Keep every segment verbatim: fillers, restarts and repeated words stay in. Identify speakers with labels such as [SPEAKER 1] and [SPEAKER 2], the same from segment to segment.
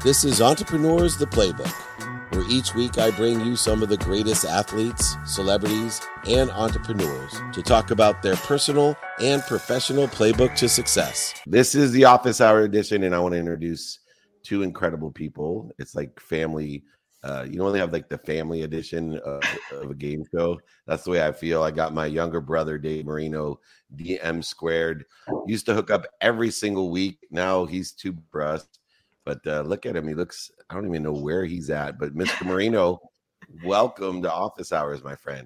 [SPEAKER 1] This is Entrepreneurs the Playbook, where each week I bring you some of the greatest athletes, celebrities, and entrepreneurs to talk about their personal and professional playbook to success. This is the Office Hour edition, and I want to introduce two incredible people. It's like family. Uh, you only have like the family edition of, of a game show. That's the way I feel. I got my younger brother, Dave Marino, D M squared. Used to hook up every single week. Now he's too brusque. But uh, look at him. He looks, I don't even know where he's at. But Mister Marino, welcome to Office Hours, my friend.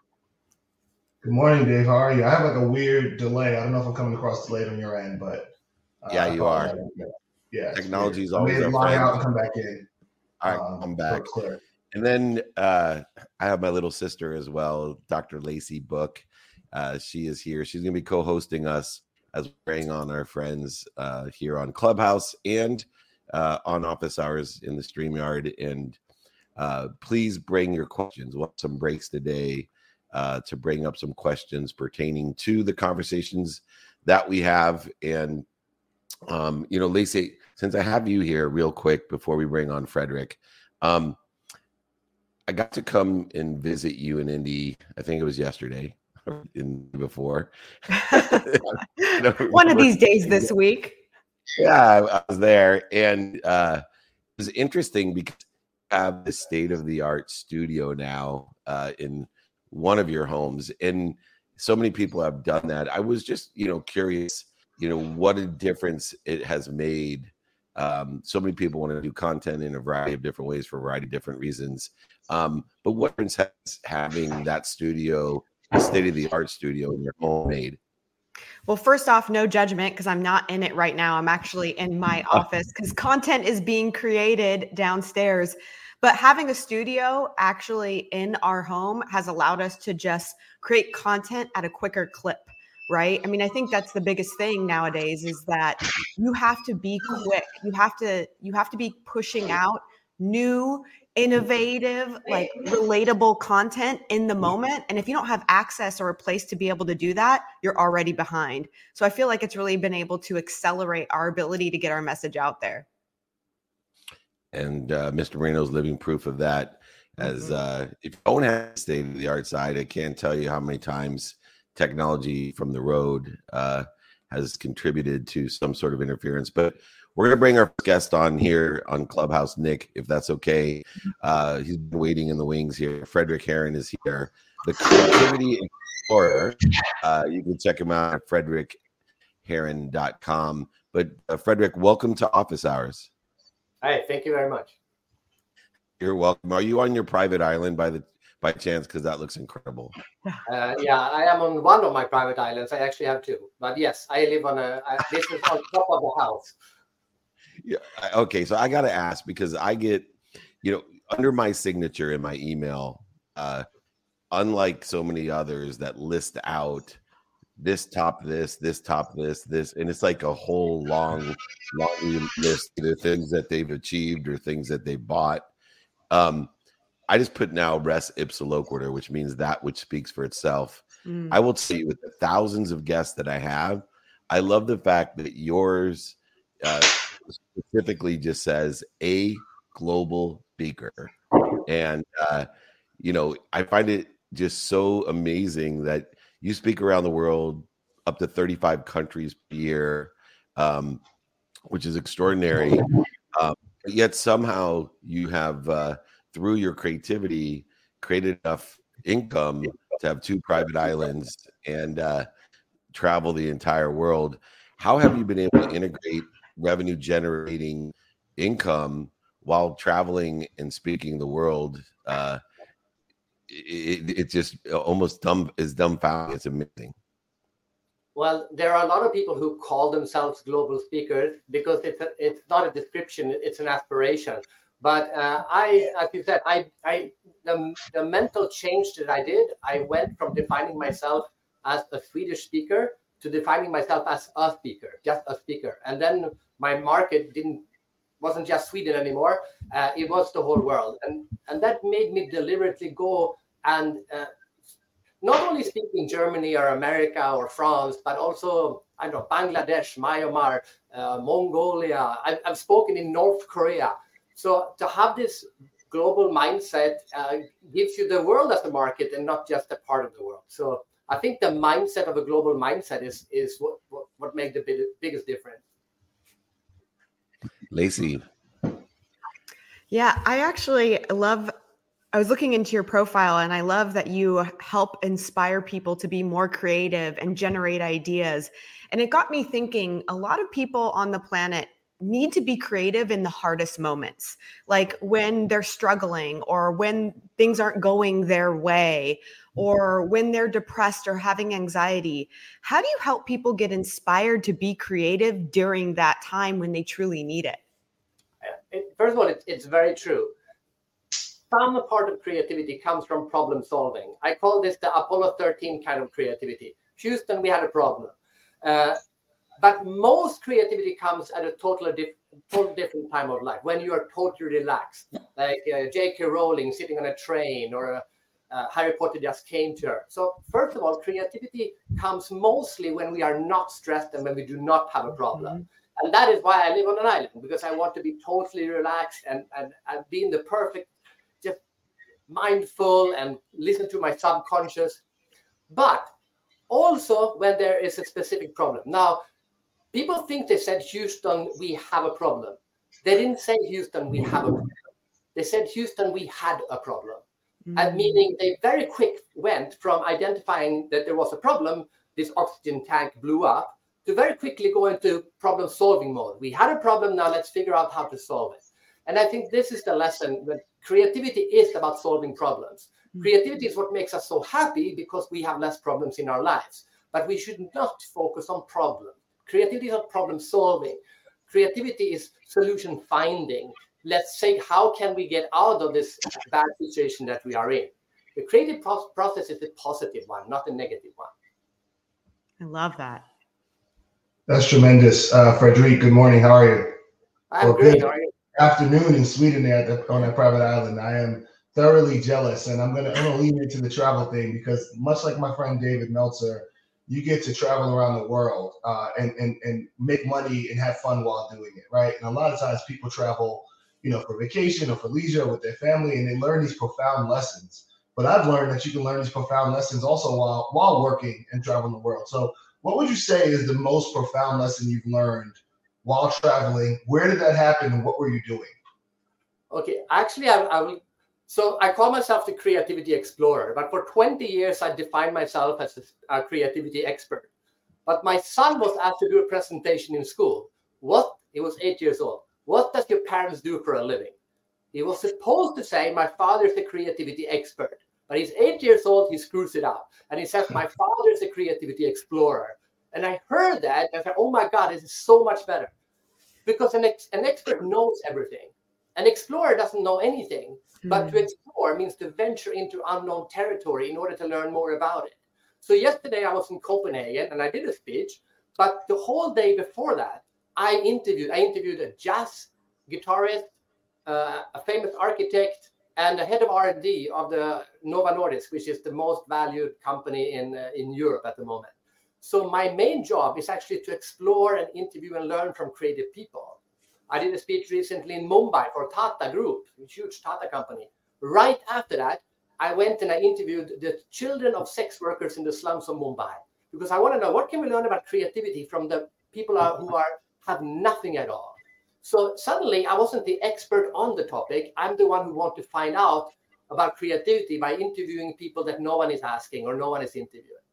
[SPEAKER 2] Good morning, Dave. How are you? I have like a weird delay. I don't know if I'm coming across delayed on your end, but. Uh,
[SPEAKER 1] yeah, you are.
[SPEAKER 2] Yeah.
[SPEAKER 1] Technology is always
[SPEAKER 2] I made
[SPEAKER 1] our
[SPEAKER 2] log
[SPEAKER 1] friend.
[SPEAKER 2] out and come back in.
[SPEAKER 1] All right,
[SPEAKER 2] um,
[SPEAKER 1] I'm back.
[SPEAKER 2] So
[SPEAKER 1] and then uh, I have my little sister as well, Doctor Lacey Book. Uh, she is here. She's going to be co-hosting us as we're bringing on our friends uh, here on Clubhouse and Uh, on Office Hours in the StreamYard. And uh, please bring your questions. We'll have some breaks today uh, to bring up some questions pertaining to the conversations that we have. And, um, you know, Lacey, since I have you here real quick before we bring on Frederick, um, I got to come and visit you in Indy. I think it was yesterday in before.
[SPEAKER 3] One of these days this week.
[SPEAKER 1] Yeah, I was there, and uh, it was interesting because you have the state-of-the-art studio now uh, in one of your homes, and so many people have done that. I was just, you know, curious, you know, what a difference it has made. Um, so many people want to do content in a variety of different ways for a variety of different reasons. Um, but what difference has having that studio, the state-of-the-art studio in your home made?
[SPEAKER 3] Well, first off, no judgment because I'm not in it right now. I'm actually in my office because content is being created downstairs. But having a studio actually in our home has allowed us to just create content at a quicker clip, right? I mean, I think that's the biggest thing nowadays is that you have to be quick. You have to you have to be pushing out new, innovative, like relatable content in the moment. And if you don't have access or a place to be able to do that, you're already behind. So I feel like it's really been able to accelerate our ability to get our message out there.
[SPEAKER 1] And uh, Mister Marino's living proof of that. As uh, if you don't have state of the art side, I can't tell you how many times technology from the road uh, has contributed to some sort of interference. But we're going to bring our guest on here on Clubhouse, Nick, if that's okay. Uh, he's been waiting in the wings here. Frederick Herron is here. The Creativity Explorer. Uh, you can check him out at frederick herron dot com. But uh, Frederick, welcome to Office Hours.
[SPEAKER 4] Hi, thank you very much.
[SPEAKER 1] You're welcome. Are you on your private island by the by chance? Because that looks incredible.
[SPEAKER 4] Uh, yeah, I am on one of my private islands. I actually have two. But yes, I live on a, I, this is on top of the house.
[SPEAKER 1] Yeah. Okay. So I got to ask because I get, you know, under my signature in my email, uh, unlike so many others that list out this top this, this top this, this, and it's like a whole long, long list of the things that they've achieved or things that they bought. Um, I just put now res ipsa loquitur, which means that which speaks for itself. Mm. I will tell you with the thousands of guests that I have, I love the fact that yours uh, specifically just says a global speaker. And, uh, you know, I find it just so amazing that you speak around the world up to thirty-five countries per year, um, which is extraordinary. Um, but yet somehow you have, uh, through your creativity, created enough income to have two private islands and uh, travel the entire world. How have you been able to integrate revenue generating income while traveling and speaking the world? Uh, it, it just almost dumb is dumbfounding. It's amazing.
[SPEAKER 4] Well, there are a lot of people who call themselves global speakers because it's a, it's not a description; it's an aspiration. But uh, I, as you said, I, I the, the mental change that I did, I went from defining myself as a Swedish speaker to defining myself as a speaker, just a speaker. And then my market didn't wasn't just Sweden anymore; uh, it was the whole world, and and that made me deliberately go and uh, not only speaking Germany or America or France, but also, I don't know, Bangladesh, Myanmar, uh, Mongolia. I've, I've spoken in North Korea. So to have this global mindset uh, gives you the world as a market and not just a part of the world. So I think the mindset of a global mindset is is what, what, what makes the big, biggest difference.
[SPEAKER 1] Lacey.
[SPEAKER 3] Yeah, I actually love, I was looking into your profile and I love that you help inspire people to be more creative and generate ideas. And it got me thinking, a lot of people on the planet need to be creative in the hardest moments, like when they're struggling or when things aren't going their way or when they're depressed or having anxiety. How do you help people get inspired to be creative during that time when they truly need it?
[SPEAKER 4] It, first of all, it, it's very true. Some part of creativity comes from problem solving. I call this the Apollo thirteen kind of creativity. Houston, we had a problem. Uh, but most creativity comes at a totally, diff- totally different time of life, when you are totally relaxed, like uh, J K Rowling sitting on a train, or uh, uh, Harry Potter just came to her. So first of all, creativity comes mostly when we are not stressed and when we do not have a problem. Mm-hmm. And that is why I live on an island, because I want to be totally relaxed and, and, and be in the perfect, just mindful and listen to my subconscious. But also when there is a specific problem. Now, people think they said, Houston, we have a problem. They didn't say, Houston, we have a problem. They said, Houston, we had a problem. Mm-hmm. And meaning they very quick went from identifying that there was a problem, this oxygen tank blew up, to very quickly go into problem-solving mode. We had a problem, now let's figure out how to solve it. And I think this is the lesson, that creativity is about solving problems. Mm-hmm. Creativity is what makes us so happy because we have less problems in our lives. But we should not focus on problems. Creativity is not problem-solving. Creativity is solution-finding. Let's say, how can we get out of this bad situation that we are in? The creative pro- process is a positive one, not a negative one.
[SPEAKER 3] I love that.
[SPEAKER 2] That's tremendous. Uh, Frederic, good morning. How are you?
[SPEAKER 4] I'm
[SPEAKER 2] well,
[SPEAKER 4] good.
[SPEAKER 2] good
[SPEAKER 4] How are you?
[SPEAKER 2] Afternoon in Sweden there at the, on that private island. I am thoroughly jealous, and I'm gonna I'm gonna lean into the travel thing, because much like my friend David Meltzer, you get to travel around the world uh, and and and make money and have fun while doing it, right? And a lot of times people travel, you know, for vacation or for leisure with their family, and they learn these profound lessons. But I've learned that you can learn these profound lessons also while while working and traveling the world. So what would you say is the most profound lesson you've learned while traveling? Where did that happen, and what were you doing?
[SPEAKER 4] Okay, actually, I, I will. So I call myself the creativity explorer, but for twenty years, I defined myself as a, a creativity expert. But my son was asked to do a presentation in school. What? He was eight years old. What does your parents do for a living? He was supposed to say, my father is a creativity expert. But he's eight years old, he screws it up. And he says, my father is a creativity explorer. And I heard that, and I said, oh my God, this is so much better. Because an, ex- an expert knows everything. An explorer doesn't know anything. Mm. But to explore means to venture into unknown territory in order to learn more about it. So yesterday I was in Copenhagen and I did a speech. But the whole day before that, I interviewed, I interviewed a jazz guitarist, uh, a famous architect, and the head of R and D of the Novo Nordisk, which is the most valued company in uh, in Europe at the moment. So my main job is actually to explore and interview and learn from creative people. I did a speech recently in Mumbai for Tata Group, a huge Tata company. Right after that, I went and I interviewed the children of sex workers in the slums of Mumbai, because I want to know, what can we learn about creativity from the people who are have nothing at all. So suddenly I wasn't the expert on the topic. I'm the one who wants to find out about creativity by interviewing people that no one is asking or no one is interviewing.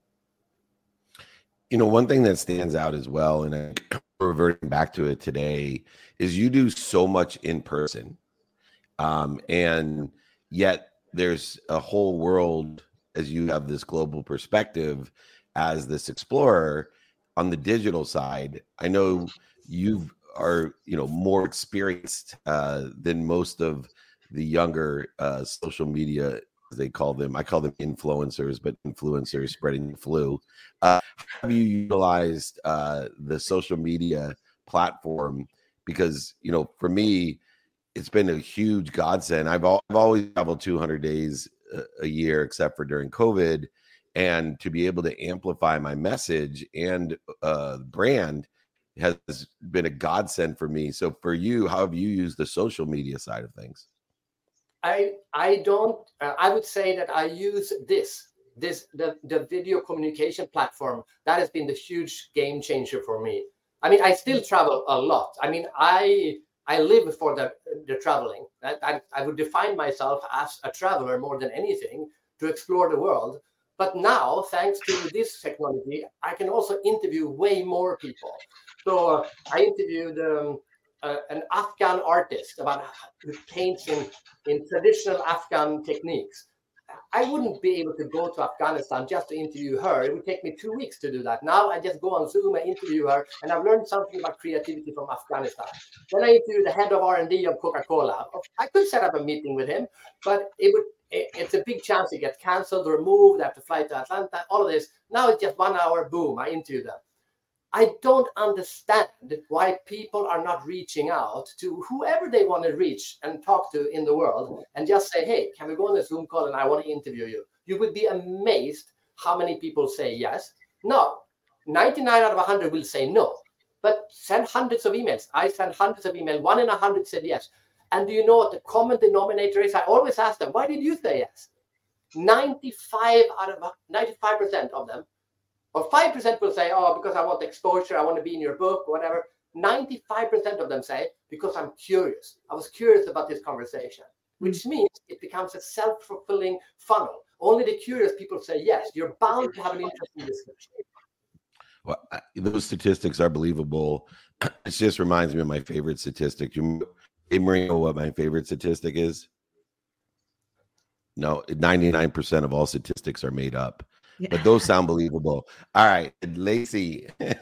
[SPEAKER 1] You know, one thing that stands out as well, and I'm reverting back to it today, is you do so much in person. Um, and yet there's a whole world, as you have this global perspective as this explorer on the digital side. I know you are, you know, more experienced uh, than most of the younger uh, social media, as they call them. I call them influencers, but influencers spreading the flu. Uh, have you utilized uh, the social media platform? Because, you know, for me, it's been a huge godsend. I've, al- I've always traveled two hundred days a, a year, except for during COVID. and to be able to amplify my message and uh, brand has been a godsend for me. So for you, how have you used the social media side of things?
[SPEAKER 4] I I don't. Uh, I would say that I use this this the the video communication platform. That has been the huge game changer for me. I mean, I still travel a lot. I mean, I I live for the the traveling. I, I I would define myself as a traveler more than anything, to explore the world. But now, thanks to this technology, I can also interview way more people. So uh, I interviewed um, uh, an Afghan artist about who paints in, in traditional Afghan techniques. I wouldn't be able to go to Afghanistan just to interview her. It would take me two weeks to do that. Now I just go on Zoom and interview her, and I've learned something about creativity from Afghanistan. Then I interviewed the head of R and D of Coca-Cola. I could set up a meeting with him, but it would it's a big chance it gets canceled or moved. I have to fly to Atlanta, all of this. Now it's just one hour, boom, I interview them. I don't understand why people are not reaching out to whoever they want to reach and talk to in the world and just say, hey, can we go on a Zoom call and I want to interview you? You would be amazed how many people say yes. No, ninety-nine out of one hundred will say no, but send hundreds of emails. I send hundreds of emails. One in a hundred said yes. And do you know what the common denominator is? I always ask them, why did you say yes? ninety-five out of ninety-five percent of them, or five percent will say, oh, because I want exposure, I want to be in your book, or whatever. ninety-five percent of them say, because I'm curious. I was curious about this conversation, which means it becomes a self-fulfilling funnel. Only the curious people say yes. You're bound to have an interesting discussion.
[SPEAKER 1] Well, those statistics are believable. It just reminds me of my favorite statistic. You Hey, Marino, what my favorite statistic is? No, ninety-nine percent of all statistics are made up, yeah. But those sound believable. All right, Lacey.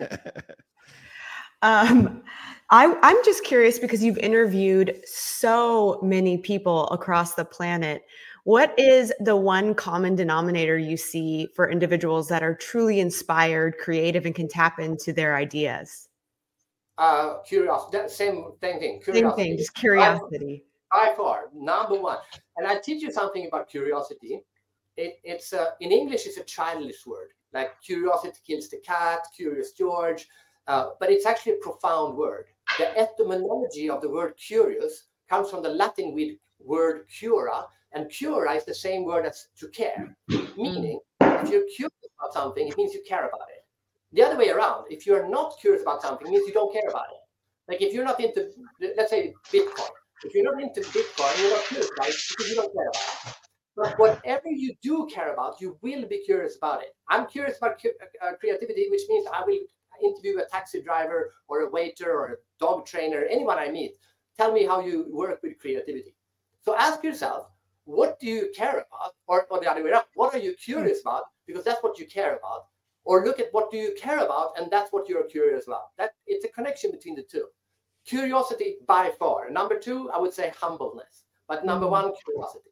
[SPEAKER 3] um, I, I'm just curious because you've interviewed so many people across the planet. What is the one common denominator you see for individuals that are truly inspired, creative, and can tap into their ideas?
[SPEAKER 4] Uh, curiosity, that same, same thing. Curiosity.
[SPEAKER 3] Same thing, just curiosity.
[SPEAKER 4] By, by far, number one. And I teach you something about curiosity. It, it's uh, in English, it's a childish word. Like curiosity kills the cat, curious George. Uh, but it's actually a profound word. The etymology of the word curious comes from the Latin word cura, and cura is the same word as to care. Meaning, if you're curious about something, it means you care about it. The other way around, if you're not curious about something, it means you don't care about it. Like if you're not into, let's say, Bitcoin. If you're not into Bitcoin, you're not curious about it because you don't care about it. But whatever you do care about, you will be curious about it. I'm curious about uh, creativity, which means I will interview a taxi driver or a waiter or a dog trainer, anyone I meet. Tell me how you work with creativity. So ask yourself, what do you care about? Or, or the other way around, what are you curious about? Because that's what you care about. Or look at what do you care about, and that's what you're curious about. That it's a connection between the two. Curiosity by far. Number two, I would say humbleness. But number one, curiosity.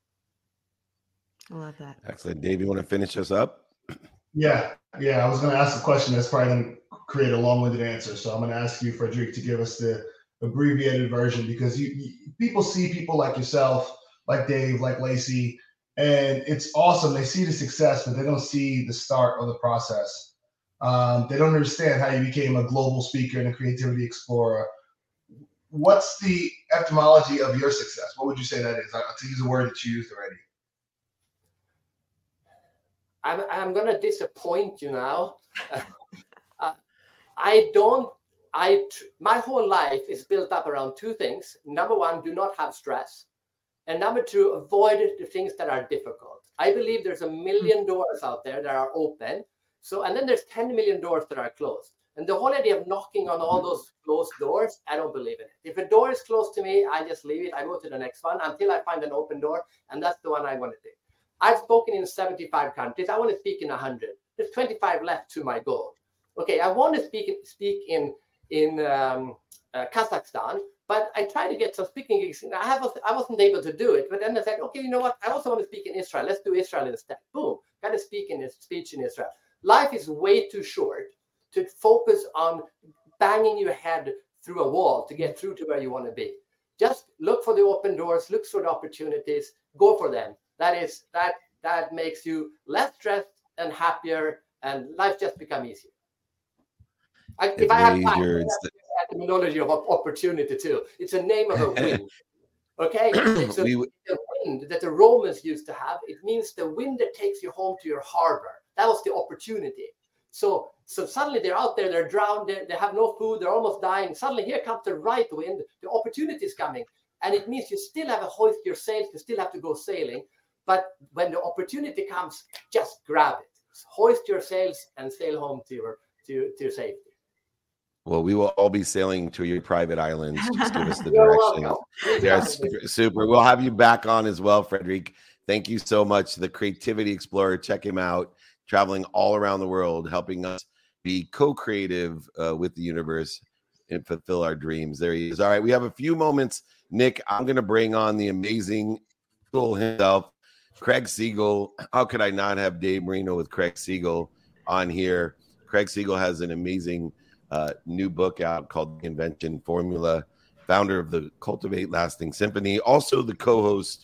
[SPEAKER 3] I love that.
[SPEAKER 1] Excellent. Dave, you want to finish us up?
[SPEAKER 2] Yeah, yeah. I was going to ask a question that's probably going to create a long-winded answer. So I'm going to ask you, Fredrik, to give us the abbreviated version, because you, you people see people like yourself, like Dave, like Lacey, and it's awesome. They see the success, but they don't see the start of the process. Um, they don't understand how you became a global speaker and a creativity explorer. What's the etymology of your success? What would you say that is? I, to use a word that you used already.
[SPEAKER 4] I'm, I'm going to disappoint you now. uh, I don't, I, my whole life is built up around two things. Number one, do not have stress. And number two, avoid the things that are difficult. I believe there's a million doors out there that are open. So, and then there's ten million doors that are closed. And the whole idea of knocking on all those closed doors, I don't believe in it. If a door is closed to me, I just leave it. I go to the next one until I find an open door. And that's the one I want to take. I've spoken in seventy-five countries. I want to speak in one hundred. There's twenty-five left to my goal. Okay, I want to speak speak in in um, uh, Kazakhstan, but I tried to get some speaking gigs. I have I wasn't able to do it. But then I said, okay, you know what? I also want to speak in Israel. Let's do Israel instead. Boom, got to speak in a speech in Israel. Life is way too short to focus on banging your head through a wall to get through to where you want to be. Just look for the open doors. Look for the opportunities. Go for them. That is that that makes you less stressed and happier, and life just become easier. I,
[SPEAKER 1] It's
[SPEAKER 4] if I have time,
[SPEAKER 1] major,
[SPEAKER 4] I
[SPEAKER 1] it's
[SPEAKER 4] have the terminology of opportunity too. It's a name of a wind. Okay, it's a,
[SPEAKER 1] we,
[SPEAKER 4] a wind that the Romans used to have. It means the wind that takes you home to your harbor. That was the opportunity. So, so suddenly they're out there, they're drowned, they, they have no food, they're almost dying. Suddenly here comes the right wind, the opportunity is coming. And it means you still have to hoist your sails, you still have to go sailing. But when the opportunity comes, just grab it. Hoist your sails and sail home to your, to, to your safety.
[SPEAKER 1] well, we will all be sailing to your private islands. Just give us the
[SPEAKER 4] You're
[SPEAKER 1] direction.
[SPEAKER 4] welcome.
[SPEAKER 1] Yeah, super, super. We'll have you back on as well, Fredrik. Thank you so much. The Creativity Explorer, check him out. Traveling all around the world, helping us be co-creative uh, with the universe and fulfill our dreams. There he is. All right, we have a few moments. Nick, I'm going to bring on the amazing Siegel himself, Craig Siegel. How could I not have Dave Marino with Craig Siegel on here? Craig Siegel has an amazing uh, new book out called The Invention Formula, founder of the Cultivate Lasting Symphony, also the co-host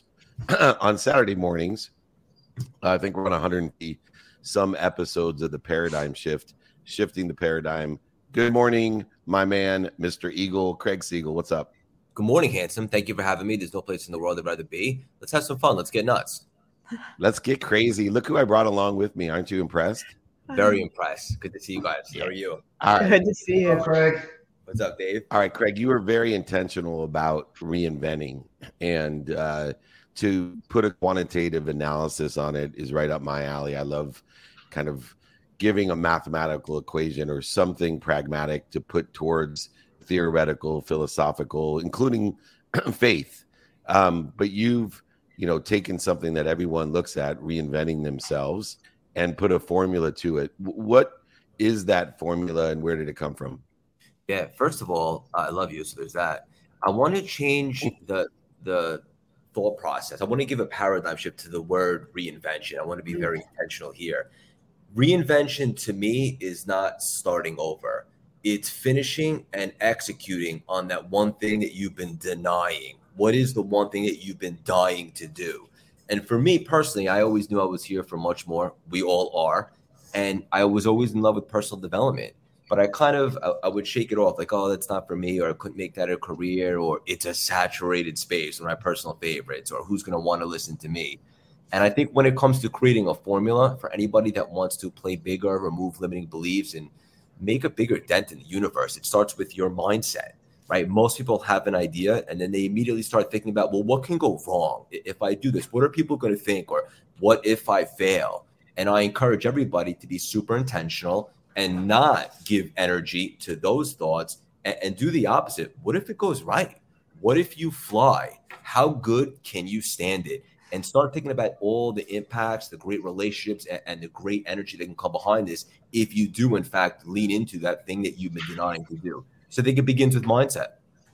[SPEAKER 1] on Saturday mornings. Uh, I think we're on one hundred fifty some episodes of the Paradigm Shift, shifting the paradigm. Good morning, my man, Mister Eagle, Craig Siegel. What's up?
[SPEAKER 5] Good morning, handsome. Thank you for having me. There's no place in the world I'd rather be. Let's have some fun. Let's get nuts.
[SPEAKER 1] Let's get crazy. Look who I brought along with me. Aren't you impressed?
[SPEAKER 5] Very impressed. Good to see you guys. How are you?
[SPEAKER 1] All right.
[SPEAKER 3] Good to see you.
[SPEAKER 2] Oh, Craig.
[SPEAKER 5] What's up, Dave?
[SPEAKER 1] All right, Craig, you were very intentional about reinventing, and uh, to put a quantitative analysis on it is right up my alley. I love kind of giving a mathematical equation or something pragmatic to put towards theoretical, philosophical, including faith. Um, but you've, you know, taken something that everyone looks at, reinventing themselves, and put a formula to it. What is that formula, and where did it come from?
[SPEAKER 5] Yeah, first of all, I love you. So there's that. I want to change the the thought process. I want to give a paradigm shift to the word reinvention. I want to be very intentional here. Reinvention to me is not starting over. It's finishing and executing on that one thing that you've been denying. What is the one thing that you've been dying to do? And for me personally, I always knew I was here for much more. We all are. And I was always in love with personal development. But I kind of, I, I would shake it off like, oh, that's not for me, or I couldn't make that a career, or it's a saturated space, or my personal favorites, or who's going to want to listen to me. And I think when it comes to creating a formula for anybody that wants to play bigger, remove limiting beliefs, and make a bigger dent in the universe, it starts with your mindset, right? Most people have an idea, and then they immediately start thinking about, well, what can go wrong if I do this? What are people going to think? Or what if I fail? And I encourage everybody to be super intentional and not give energy to those thoughts, and, and do the opposite. What if it goes right? What if you fly? How good can you stand it? And start thinking about all the impacts, the great relationships, and, and the great energy that can come behind this if you do, in fact, lean into that thing that you've been denying to do. So I think it begins with mindset.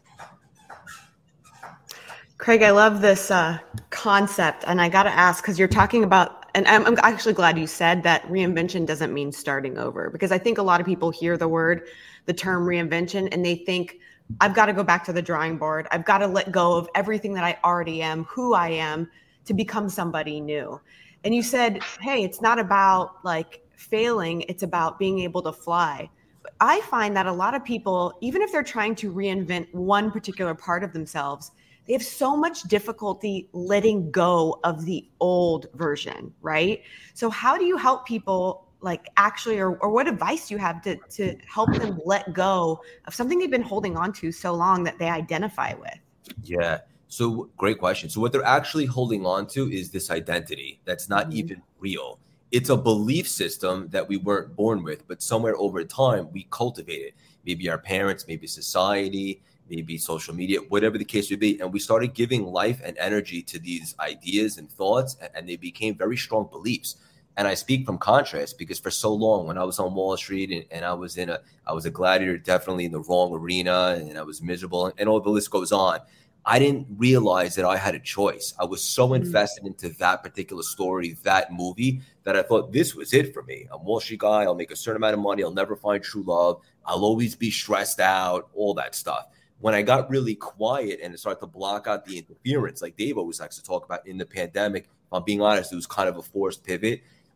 [SPEAKER 3] Craig, I love this uh, concept. And I got to ask, because you're talking about, and I'm, I'm actually glad you said that reinvention doesn't mean starting over, because I think a lot of people hear the word, the term reinvention, and they think, I've got to go back to the drawing board. I've got to let go of everything that I already am, who I am, to become somebody new. And you said, hey, it's not about like failing, it's about being able to fly. But I find that a lot of people, even if they're trying to reinvent one particular part of themselves, they have so much difficulty letting go of the old version, right? So how do you help people like actually, or, or what advice do you have to, to help them let go of something they've been holding on to so long that they identify with?
[SPEAKER 5] Yeah. So great question. So what they're actually holding on to is this identity that's not mm-hmm. even real. It's a belief system that we weren't born with, but somewhere over time we cultivated. Maybe our parents, maybe society, maybe social media, whatever the case would be. And we started giving life and energy to these ideas and thoughts, and they became very strong beliefs. And I speak from contrast because for so long when I was on Wall Street and, and I was in a, I was a gladiator, definitely in the wrong arena, and I was miserable, and, and all the list goes on. I didn't realize that I had a choice. I was so invested into that particular story, that movie, that I thought this was it for me. I'm a Wall Street guy. I'll make a certain amount of money. I'll never find true love. I'll always be stressed out, all that stuff. When I got really quiet and it started to block out the interference, like Dave always likes to talk about in the pandemic, if I'm being honest, it was kind of a forced pivot.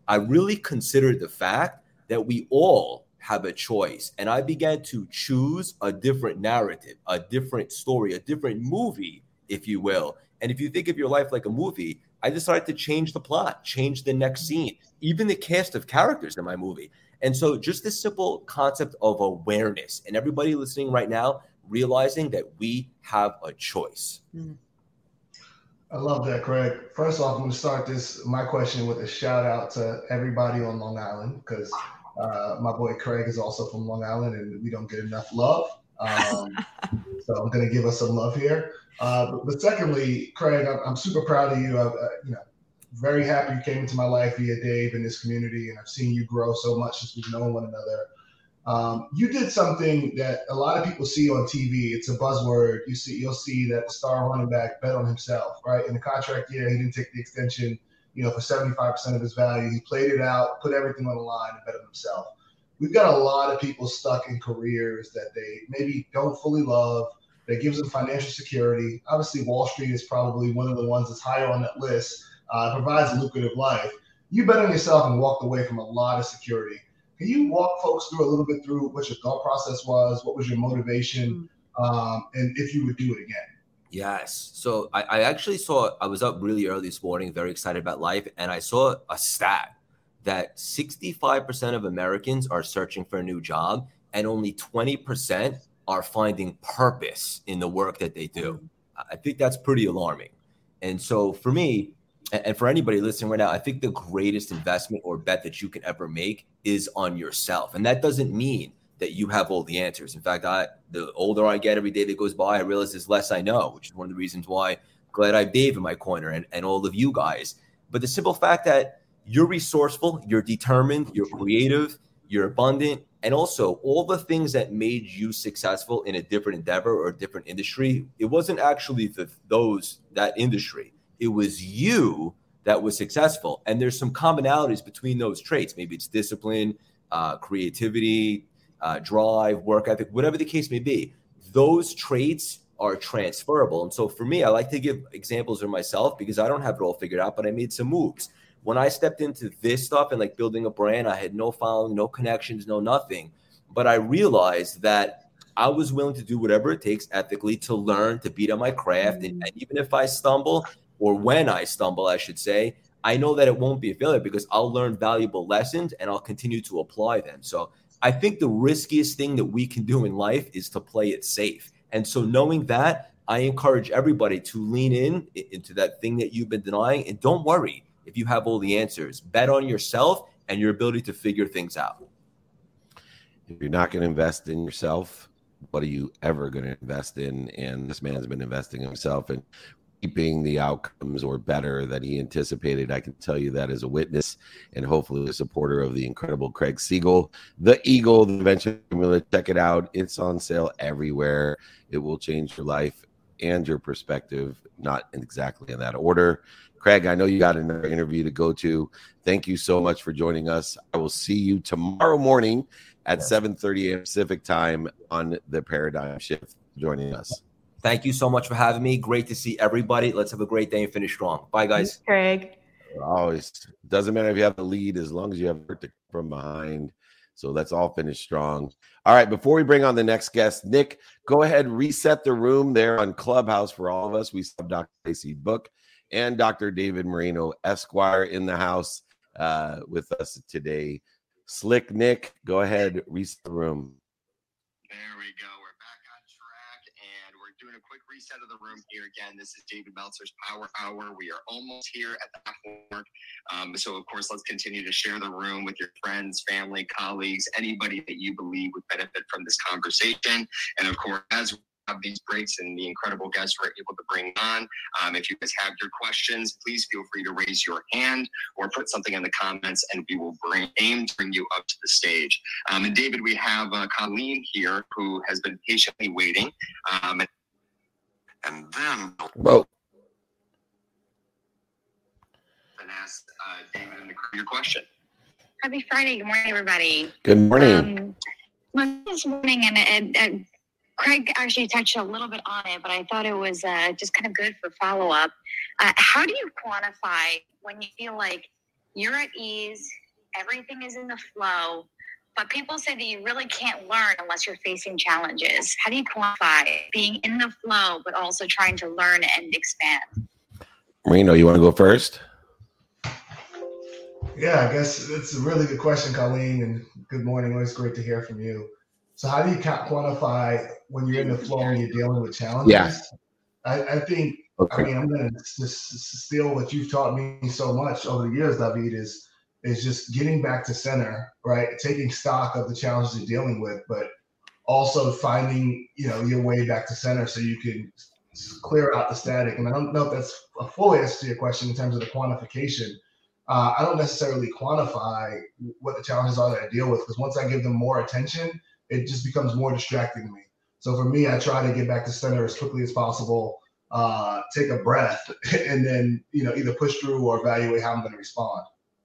[SPEAKER 5] I really considered the fact that we all have a choice. And I began to choose a different narrative, a different story, a different movie, if you will. And if you think of your life like a movie, I decided to change the plot, change the next scene, even the cast of characters in my movie. And so just this simple concept of awareness, and everybody listening right now, realizing that we have a choice.
[SPEAKER 2] I love that, Craig. First off, I'm going to start this, my question, with a shout out to everybody on Long Island, because uh, my boy Craig is also from Long Island and we don't get enough love. Um, so I'm going to give us some love here. Uh, but, but secondly, Craig, I'm, I'm super proud of you. I've, uh, you know, very happy you came into my life via Dave in this community, and I've seen you grow so much since we've known one another. Um, you did something that a lot of people see on T V. It's a buzzword. You see, you'll see that the star running back bet on himself, right? In the contract year, he didn't take the extension, you know, for seventy-five percent of his value. He played it out, put everything on the line, and bet on himself. We've got a lot of people stuck in careers that they maybe don't fully love, that gives them financial security. Obviously, Wall Street is probably one of the ones that's higher on that list. Uh, provides a lucrative life. You bet on yourself and walked away from a lot of security. Can you walk folks through a little bit through what your thought process was? What was your motivation? Um, and if you would do it again?
[SPEAKER 5] Yes. So I, I actually saw, I was up really early this morning, very excited about life. And I saw a stat that sixty-five percent of Americans are searching for a new job and only twenty percent are finding purpose in the work that they do. I think that's pretty alarming. And so for me, and for anybody listening right now, I think the greatest investment or bet that you can ever make is on yourself. And that doesn't mean that you have all the answers. In fact, I, the older I get every day that goes by, I realize there's less I know, which is one of the reasons why I'm glad I have Dave in my corner and, and all of you guys. But the simple fact that you're resourceful, you're determined, you're creative, you're abundant, and also all the things that made you successful in a different endeavor or a different industry, it wasn't actually the, those, that industry. It was you that was successful. And there's some commonalities between those traits. Maybe it's discipline, uh, creativity, uh, drive, work ethic, whatever the case may be. Those traits are transferable. And so for me, I like to give examples of myself because I don't have it all figured out, but I made some moves. When I stepped into this stuff and like building a brand, I had no following, no connections, no nothing. But I realized that I was willing to do whatever it takes ethically to learn, to beat on my craft. And, and even if I stumble, or when I stumble, I should say, I know that it won't be a failure because I'll learn valuable lessons and I'll continue to apply them. So I think the riskiest thing that we can do in life is to play it safe. And so knowing that, I encourage everybody to lean in into that thing that you've been denying. And don't worry if you have all the answers. Bet on yourself and your ability to figure things out.
[SPEAKER 1] If you're not going to invest in yourself, what are you ever going to invest in? And this man's been investing in himself and keeping the outcomes or better than he anticipated. I can tell you that as a witness and hopefully a supporter of the incredible Craig Siegel, the Eagle, the Venture Formula. Check it out. It's on sale everywhere. It will change your life and your perspective, not exactly in that order. Craig, I know you got another interview to go to. Thank you so much for joining us. I will see you tomorrow morning at yes. seven thirty a.m. Pacific time on the Paradigm Shift joining us.
[SPEAKER 5] Thank you so much for having me. Great to see everybody. Let's have a great day and finish strong. Bye, guys.
[SPEAKER 3] Thanks, Craig.
[SPEAKER 1] Always doesn't matter if you have the lead as long as you have it from behind. So let's all finish strong. All right. Before we bring on the next guest, Nick, go ahead, reset the room there on Clubhouse for all of us. We have Doctor Lacey Book and Doctor David Moreno Esquire in the house uh, with us today. Slick Nick, go ahead, reset the room.
[SPEAKER 6] There we go. We're back on track, and we're doing a quick reset of the room here. Again, this is David Meltzer's Power Hour. We are almost here at the half mark. Um, so, of course, let's continue to share the room with your friends, family, colleagues, anybody that you believe would benefit from this conversation. And, of course, as we have these breaks and the incredible guests we're able to bring on, um, if you guys have your questions, please feel free to raise your hand or put something in the comments, and we will bring aim to bring you up to the stage. Um, and David, we have uh, Colleen here who has been patiently waiting. Um, and then
[SPEAKER 1] Whoa.
[SPEAKER 6] and ask uh, David and the, your question.
[SPEAKER 7] Happy Friday. Good morning, everybody.
[SPEAKER 1] Good morning.
[SPEAKER 7] Um, this morning, and, and, and Craig actually touched a little bit on it, but I thought it was uh, just kind of good for follow-up. Uh, how do you quantify when you feel like you're at ease, everything is in the flow, but people say that you really can't learn unless you're facing challenges. How do you quantify being in the flow, but also trying to learn and expand?
[SPEAKER 1] Marino, you want to go first?
[SPEAKER 2] Yeah, I guess it's a really good question, Colleen, and good morning. Always great to hear from you. So how do you quantify when you're in the flow and you're dealing with challenges?
[SPEAKER 1] Yeah.
[SPEAKER 2] I, I think, okay. I mean, I'm going to just steal what you've taught me so much over the years, David, is, is just getting back to center, right? Taking stock of the challenges you're dealing with, but also finding, you know, your way back to center so you can clear out the static. And I don't know if that's a full answer to your question in terms of the quantification. Uh, I don't necessarily quantify what the challenges are that I deal with, because once I give them more attention, it just becomes more distracting to me. So for me, I try to get back to center as quickly as possible, uh, take a breath, and then, you know, either push through or evaluate how I'm going to respond.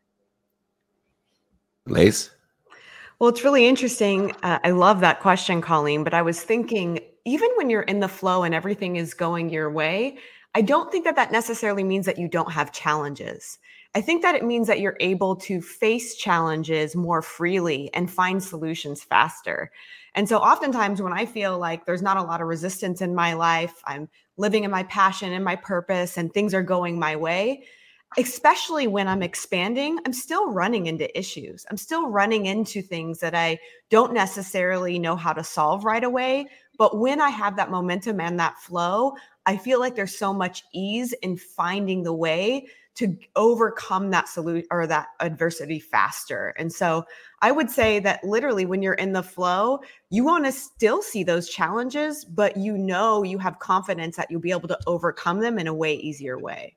[SPEAKER 1] Lace?
[SPEAKER 3] Well, it's really interesting. Uh, I love that question, Colleen, but I was thinking, even when you're in the flow and everything is going your way, I don't think that that necessarily means that you don't have challenges. I think that it means that you're able to face challenges more freely and find solutions faster. And so oftentimes when I feel like there's not a lot of resistance in my life, I'm living in my passion and my purpose and things are going my way, especially when I'm expanding, I'm still running into issues. I'm still running into things that I don't necessarily know how to solve right away. But when I have that momentum and that flow, I feel like there's so much ease in finding the way to overcome that solution or that adversity faster. And so I would say that literally when you're in the flow, you want to still see those challenges, but you know, you have confidence that you'll be able to overcome them in a way easier way.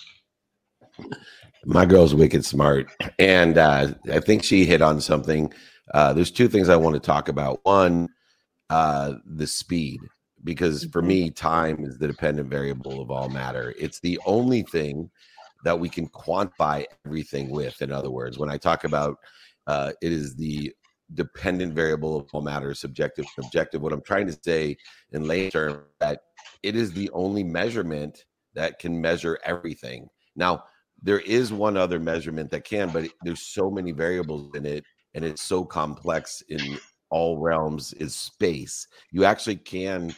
[SPEAKER 1] My girl's wicked smart. And uh, I think she hit on something. Uh, there's two things I want to talk about. One, uh, the speed, because for me, time is the dependent variable of all matter. It's the only thing that we can quantify everything with. In other words, when I talk about uh, it is the dependent variable of all matter, subjective and objective, what I'm trying to say in lay terms, that it is the only measurement that can measure everything. Now, there is one other measurement that can, but it, there's so many variables in it, and it's so complex in all realms, is space. You actually can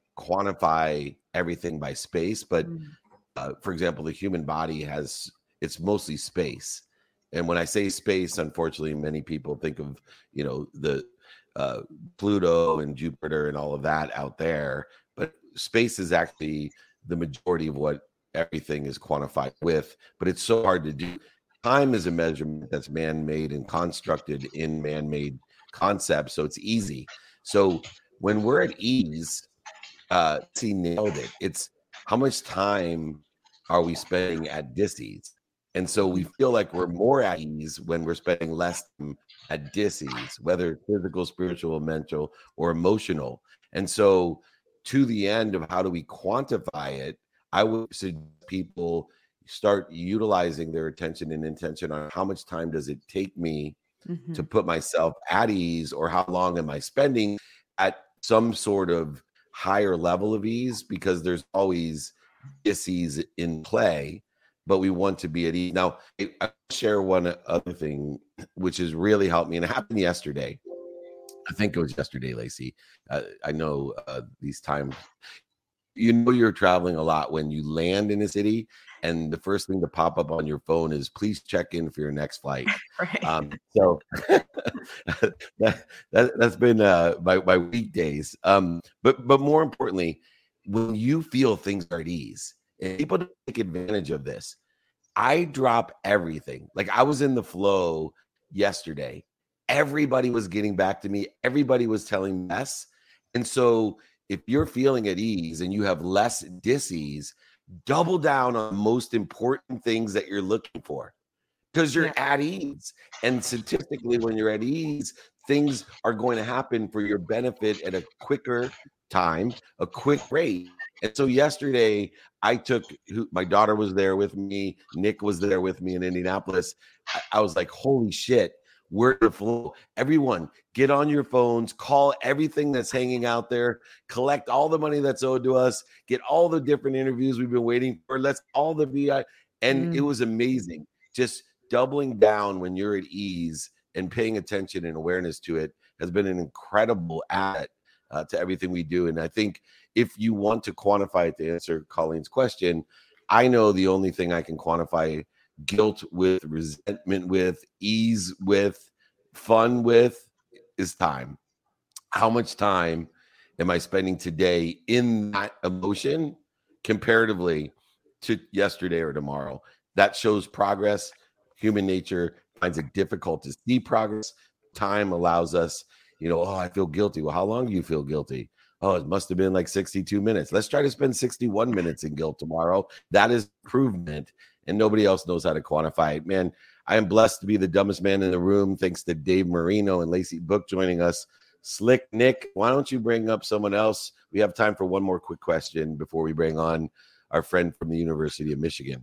[SPEAKER 1] quantify everything by space, but mm. Uh, for example, the human body has, it's mostly space. And when I say space, unfortunately, many people think of, you know, the uh, Pluto and Jupiter and all of that out there. But space is actually the majority of what everything is quantified with. But it's so hard to do. Time is a measurement that's man-made and constructed in man-made concepts. So it's easy. So when we're at ease, uh, he nailed it. It's how much time are we spending at dis-ease? And so we feel like we're more at ease when we're spending less time at dis-ease, whether physical, spiritual, mental, or emotional. And so to the end of how do we quantify it, I would suggest people start utilizing their attention and intention on how much time does it take me mm-hmm. to put myself at ease, or how long am I spending at some sort of higher level of ease, because there's always dis-ease in play, but we want to be at ease. Now, I'll share one other thing, which has really helped me, and it happened yesterday. I think it was yesterday, Lacey. Uh, I know uh, these times, you know, you're traveling a lot when you land in a city, and the first thing to pop up on your phone is, please check in for your next flight.
[SPEAKER 3] Right.
[SPEAKER 1] Um, so that, that, that's been uh, my, my weekdays. Um, but, but more importantly, when you feel things are at ease, and people don't take advantage of this, I drop everything. Like, I was in the flow yesterday. Everybody was getting back to me. Everybody was telling me yes. And so if you're feeling at ease and you have less dis-ease, double down on the most important things that you're looking for, because you're yeah. at ease. And statistically, when you're at ease, things are going to happen for your benefit at a quicker time, a quick rate. And so yesterday I took, my daughter was there with me, Nick was there with me in Indianapolis. I, I was like, holy shit, we're in the flow. Everyone, get on your phones, call everything that's hanging out there, collect all the money that's owed to us, get all the different interviews we've been waiting for. Let's all the V I. And mm. it was amazing. Just doubling down when you're at ease and paying attention and awareness to it has been an incredible asset uh, to everything we do. And I think if you want to quantify it, to answer Colleen's question, I know the only thing I can quantify guilt with, resentment with, ease with, fun with is time. How much time am I spending today in that emotion comparatively to yesterday or tomorrow? That shows progress. Human nature finds it difficult to see progress. Time allows us, you know, oh, I feel guilty. Well, how long do you feel guilty? Oh, it must have been like sixty-two minutes. Let's try to spend sixty-one minutes in guilt tomorrow. That is improvement, and nobody else knows how to quantify it. Man, I am blessed to be the dumbest man in the room, thanks to Dave Marino and Lacey Book joining us. Slick Nick, why don't you bring up someone else? We have time for one more quick question before we bring on our friend from the University of Michigan.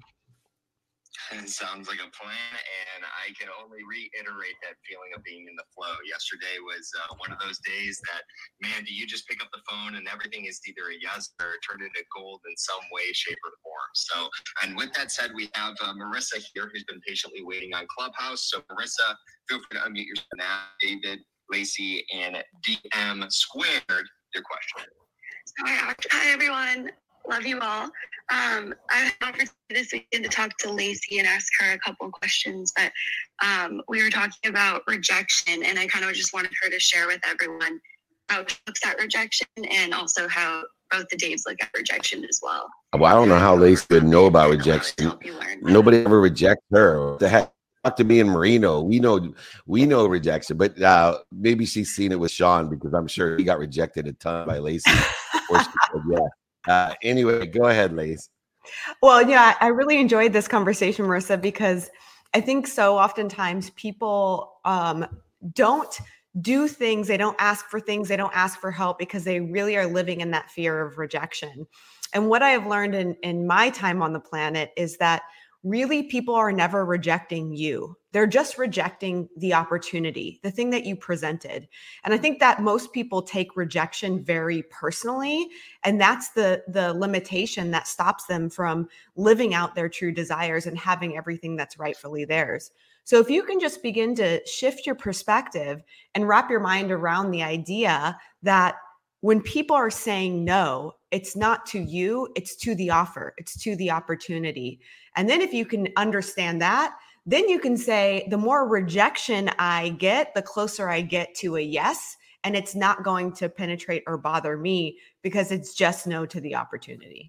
[SPEAKER 6] It sounds like a plan, and I can only reiterate that feeling of being in the flow. Yesterday was uh, one of those days that, man, do you just pick up the phone and everything is either a yes or turned into gold in some way, shape, or form. So, and with that said, we have uh, Marissa here who's been patiently waiting on Clubhouse. So, Marissa, feel free to unmute yourself now. David, Lacey, and D M squared your question.
[SPEAKER 8] Hi, everyone. Love you all. Um, I had an opportunity this weekend to talk to Lacey and ask her a couple of questions, but um, we were talking about rejection, and I kind of just wanted her to share with everyone how she looks at rejection and also how both the Daves look at rejection as well.
[SPEAKER 1] Well, I don't know how Lacey would know about rejection. Nobody ever rejects her. What the heck? Talk to me and Marino. We know we know rejection, but uh, maybe she's seen it with Sean, because I'm sure he got rejected a ton by Lacey. Or she said, yeah. Uh, anyway, go ahead, Lace.
[SPEAKER 3] Well, yeah, I really enjoyed this conversation, Marissa, because I think so oftentimes people um, don't do things, they don't ask for things, they don't ask for help because they really are living in that fear of rejection. And what I have learned in, in my time on the planet is that really people are never rejecting you. They're just rejecting the opportunity, the thing that you presented. And I think that most people take rejection very personally. And that's the, the limitation that stops them from living out their true desires and having everything that's rightfully theirs. So if you can just begin to shift your perspective and wrap your mind around the idea that when people are saying no, it's not to you, it's to the offer, it's to the opportunity. And then if you can understand that, then you can say, the more rejection I get, the closer I get to a yes, and it's not going to penetrate or bother me because it's just no to the opportunity.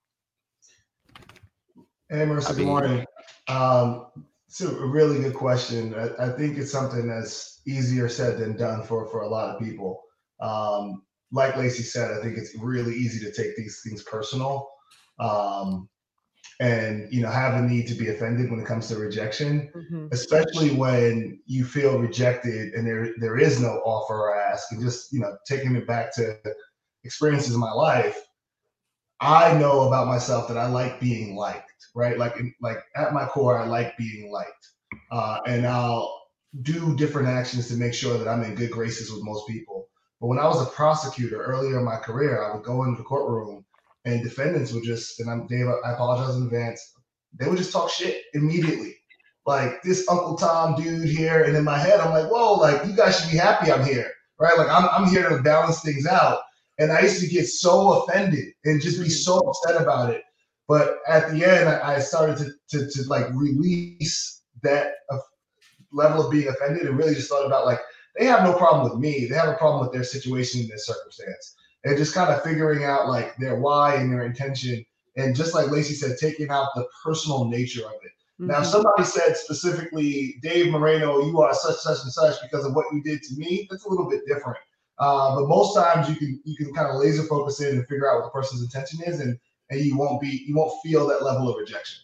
[SPEAKER 2] Hey, Marissa, good morning. Um, it's a really good question. I, I think it's something that's easier said than done for, for a lot of people. Um, like Lacey said, I think it's really easy to take these things personal. Um, and, you know, have a need to be offended when it comes to rejection, mm-hmm. especially when you feel rejected and there there is no offer or ask. And just, you know, taking it back to experiences in my life, I know about myself that I like being liked, right? Like, like at my core, I like being liked. Uh, and I'll do different actions to make sure that I'm in good graces with most people. But when I was a prosecutor earlier in my career, I would go into the courtroom and defendants would just, and I'm Dave, I apologize in advance, they would just talk shit immediately. Like, this Uncle Tom dude here. And in my head, I'm like, whoa, like, you guys should be happy I'm here, right? Like, I'm, I'm here to balance things out. And I used to get so offended and just be so upset about it. But at the end, I, I started to, to, to like release that uh, level of being offended and really just thought about, like, they have no problem with me. They have a problem with their situation and their circumstance. And just kind of figuring out like their why and their intention. And just like Lacey said, taking out the personal nature of it. Mm-hmm. Now, if somebody said specifically, Dave Moreno, you are such, such, and such because of what you did to me, that's a little bit different. Uh, but most times you can you can kind of laser focus in and figure out what the person's intention is, and, and you won't be you won't feel that level of rejection.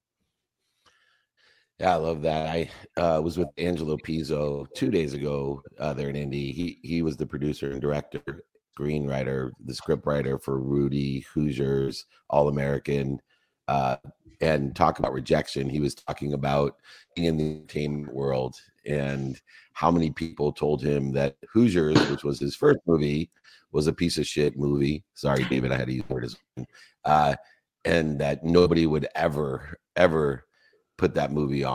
[SPEAKER 1] Yeah, I love that. I uh, was with Angelo Pizzo two days ago uh, there in Indy. He he was the producer and director, screenwriter, the script writer for Rudy, Hoosiers, All American, uh, and talk about rejection. He was talking about being in the entertainment world and how many people told him that Hoosiers, which was his first movie, was a piece of shit movie. Sorry, David, I had to use the word as well. Uh, and that nobody would ever, ever put that movie on.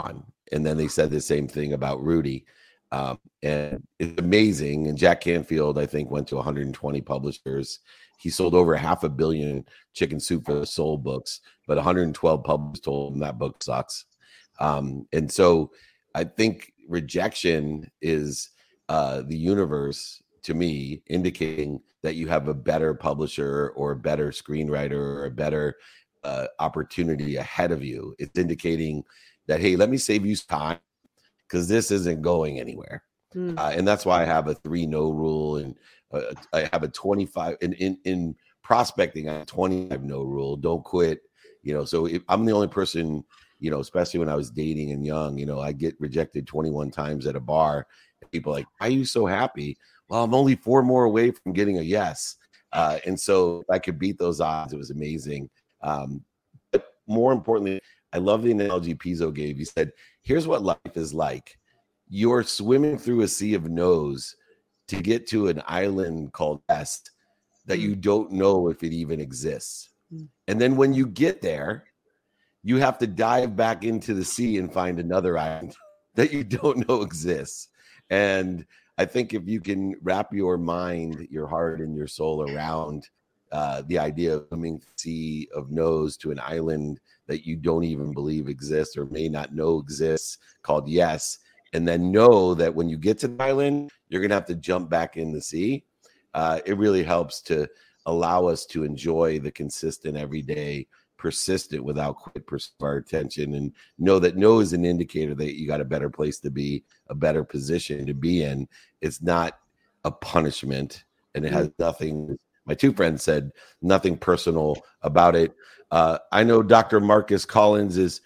[SPEAKER 1] And then they said the same thing about Rudy. Um, and it's amazing. And Jack Canfield, I think, went to one hundred twenty publishers. He sold over half a billion Chicken Soup for the Soul books, but one hundred twelve publishers told him that book sucks. Um, and so I think rejection is uh, the universe, to me, indicating that you have a better publisher or a better screenwriter or a better uh, opportunity ahead of you. It's indicating that, hey, let me save you time because this isn't going anywhere. Mm. Uh, and that's why I have a three no rule, and uh, I have a twenty-five in, in, in prospecting, I have twenty-five no rule. Don't quit. You know, so if I'm the only person, you know, especially when I was dating and young, you know, I get rejected twenty-one times at a bar. And people are like, why are you so happy? Well, I'm only four more away from getting a yes. Uh, and so if I could beat those odds, it was amazing. Um, but more importantly, I love the analogy Pizzo gave. He said, here's what life is like. You're swimming through a sea of no's to get to an island called yes that you don't know if it even exists. And then when you get there, you have to dive back into the sea and find another island that you don't know exists. And I think if you can wrap your mind, your heart, and your soul around uh, the idea of coming sea of no's to an island that you don't even believe exists or may not know exists called yes, and then know that when you get to the island, you're going to have to jump back in the sea. Uh, it really helps to allow us to enjoy the consistent, everyday, persistent, without quit pursuit of our attention, and know that no is an indicator that you got a better place to be, a better position to be in. It's not a punishment, and it has nothing. My two friends said nothing personal about it. Uh, I know Doctor Marcus Collins is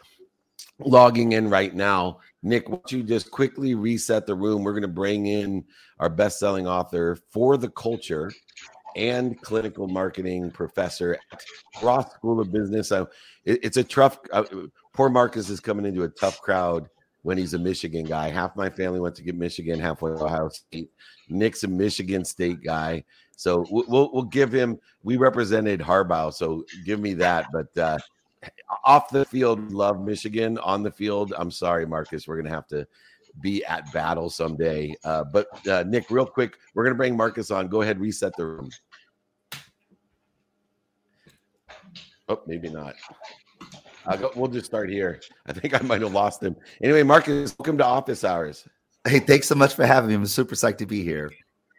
[SPEAKER 1] logging in right now. Nick, why don't you just quickly reset the room? We're going to bring in our best-selling author for the culture and clinical marketing professor at Ross School of Business. Uh, it, it's a tough, uh, poor Marcus is coming into a tough crowd when he's a Michigan guy. Half my family went to get Michigan, half went to Ohio State. Nick's a Michigan State guy. So we'll, we'll, we'll give him, we represented Harbaugh, so give me that. But uh, off the field, love Michigan. On the field, I'm sorry, Marcus, we're going to have to be at battle someday. Uh, but uh, Nick, real quick, we're going to bring Marcus on. Go ahead, reset the room. Oh, maybe not. I'll go, we'll just start here. I think I might have lost him. Anyway, Marcus, welcome to Office Hours.
[SPEAKER 9] Hey, thanks so much for having me. I'm super psyched to be here.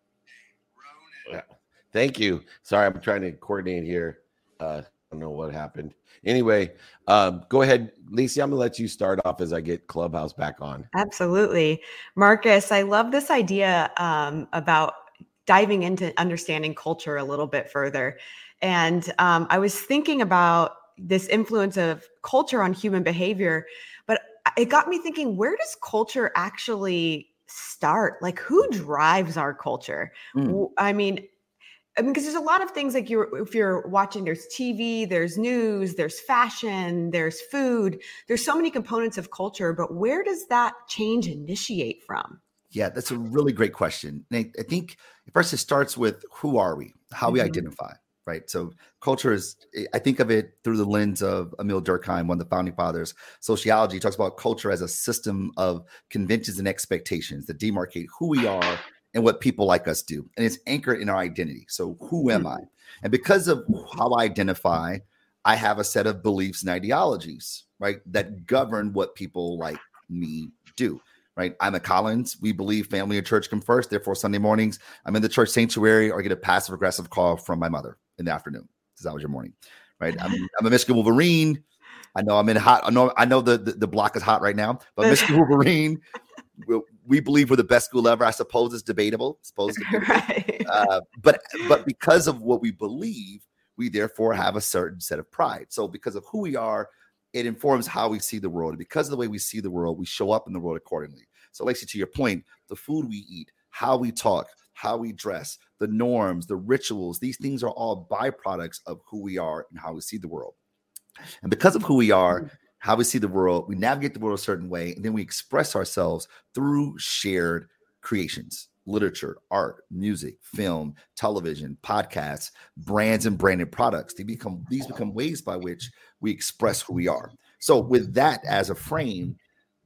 [SPEAKER 1] Yeah. Thank you. Sorry, I'm trying to coordinate here. Uh, I don't know what happened. Anyway, um, go ahead, Lacey. I'm going to let you start off as I get Clubhouse back on.
[SPEAKER 3] Absolutely. Marcus, I love this idea um, about diving into understanding culture a little bit further. And um, I was thinking about this influence of culture on human behavior, but it got me thinking, where does culture actually start? Like, who drives our culture? Mm. I mean, I mean, because there's a lot of things like you're, if you're watching, there's T V, there's news, there's fashion, there's food, there's so many components of culture, but where does that change initiate from?
[SPEAKER 9] Yeah, that's a really great question. I think first it starts with who are we, how mm-hmm. we identify, right? So culture is, I think of it through the lens of Emil Durkheim, one of the founding fathers. Sociology talks about culture as a system of conventions and expectations that demarcate who we are and what people like us do. And it's anchored in our identity. So who am I? And because of how I identify, I have a set of beliefs and ideologies, right, that govern what people like me do, right? I'm a Collins. We believe family and church come first. Therefore, Sunday mornings, I'm in the church sanctuary or get a passive aggressive call from my mother in the afternoon. Because that was your morning, right? I'm, I'm a Michigan Wolverine. I know I'm in hot. I know I know the, the, the block is hot right now, but Michigan Wolverine, we, we believe we're the best school ever. I suppose it's debatable. I suppose it's debatable. Right. Uh, but but because of what we believe, we therefore have a certain set of pride. So because of who we are, it informs how we see the world. And because of the way we see the world, we show up in the world accordingly. So Lacey, to your point, the food we eat, how we talk, how we dress, the norms, the rituals, these things are all byproducts of who we are and how we see the world. And because of who we are, how we see the world, we navigate the world a certain way, and then we express ourselves through shared creations, literature, art, music, film, television, podcasts, brands, and branded products. They become these become ways by which we express who we are. So with that as a frame,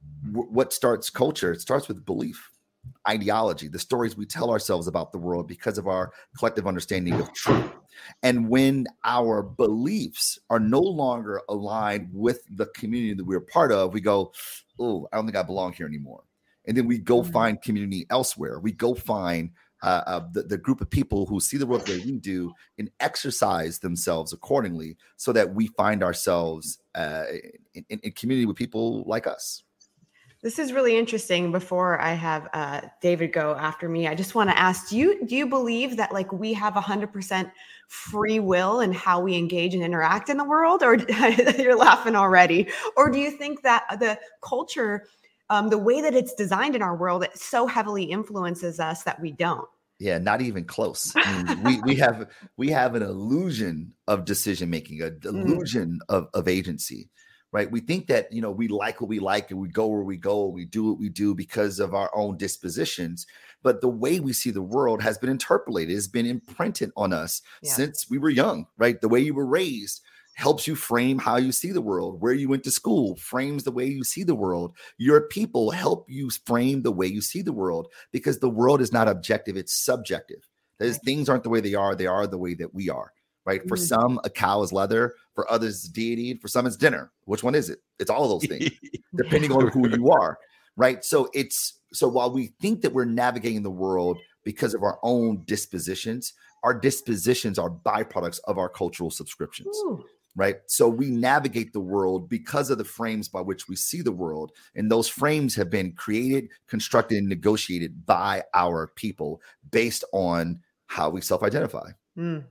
[SPEAKER 9] w- what starts culture? It starts with belief, ideology, the stories we tell ourselves about the world because of our collective understanding of truth. And when our beliefs are no longer aligned with the community that we're part of, we go, oh, I don't think I belong here anymore. And then we go mm-hmm. find community elsewhere. We go find uh, uh, the, the group of people who see the world the way we do and exercise themselves accordingly so that we find ourselves uh, in, in, in community with people like us.
[SPEAKER 3] This is really interesting. Before I have uh, David go after me, I just want to ask, do you, do you believe that like we have one hundred percent free will in how we engage and interact in the world? Or you're laughing already. Or do you think that the culture, um, the way that it's designed in our world, it so heavily influences us that we don't?
[SPEAKER 9] Yeah, not even close. I mean, we we have we have an illusion of decision making, a illusion mm. of, of agency. Right. We think that, you know, we like what we like and we go where we go, we do what we do because of our own dispositions. But the way we see the world has been interpolated, has been imprinted on us yeah. since we were young. Right. The way you were raised helps you frame how you see the world. Where you went to school frames the way you see the world. Your people help you frame the way you see the world because the world is not objective. It's subjective. That is, things aren't the way they are. They are the way that we are. Right. For mm-hmm. some, a cow is leather. For others, it's deity. For some, it's dinner. Which one is it? It's all of those things, depending on who you are. Right. So it's so while we think that we're navigating the world because of our own dispositions, our dispositions are byproducts of our cultural subscriptions. Ooh. Right. So we navigate the world because of the frames by which we see the world. And those frames have been created, constructed, and negotiated by our people based on how we self-identify.
[SPEAKER 3] Mm.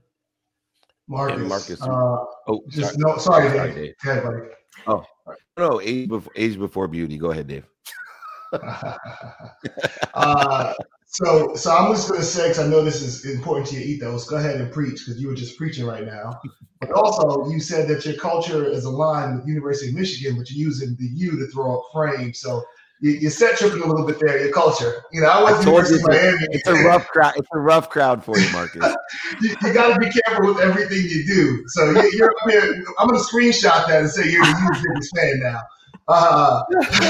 [SPEAKER 2] Marcus,
[SPEAKER 1] and Marcus.
[SPEAKER 2] Uh,
[SPEAKER 1] oh,
[SPEAKER 2] just
[SPEAKER 1] sorry.
[SPEAKER 2] no, sorry,
[SPEAKER 1] sorry
[SPEAKER 2] Dave.
[SPEAKER 1] Dave.
[SPEAKER 2] Go ahead, buddy.
[SPEAKER 1] Oh, no, age before, age before beauty. Go ahead, Dave.
[SPEAKER 2] uh, so, so I'm just going to say, because I know this is important to your ethos, go ahead and preach, because you were just preaching right now. But also, you said that your culture is aligned with University of Michigan, but you're using the U to throw up frames. So you, you set tripping a little bit there, your culture. You know, I was University of Miami.
[SPEAKER 1] It's a rough crowd. It's a rough crowd for you, Marcus.
[SPEAKER 2] you you got to be careful with everything you do. So you, you're, I mean, I'm going to screenshot that and say you're the U biggest fan now. Uh,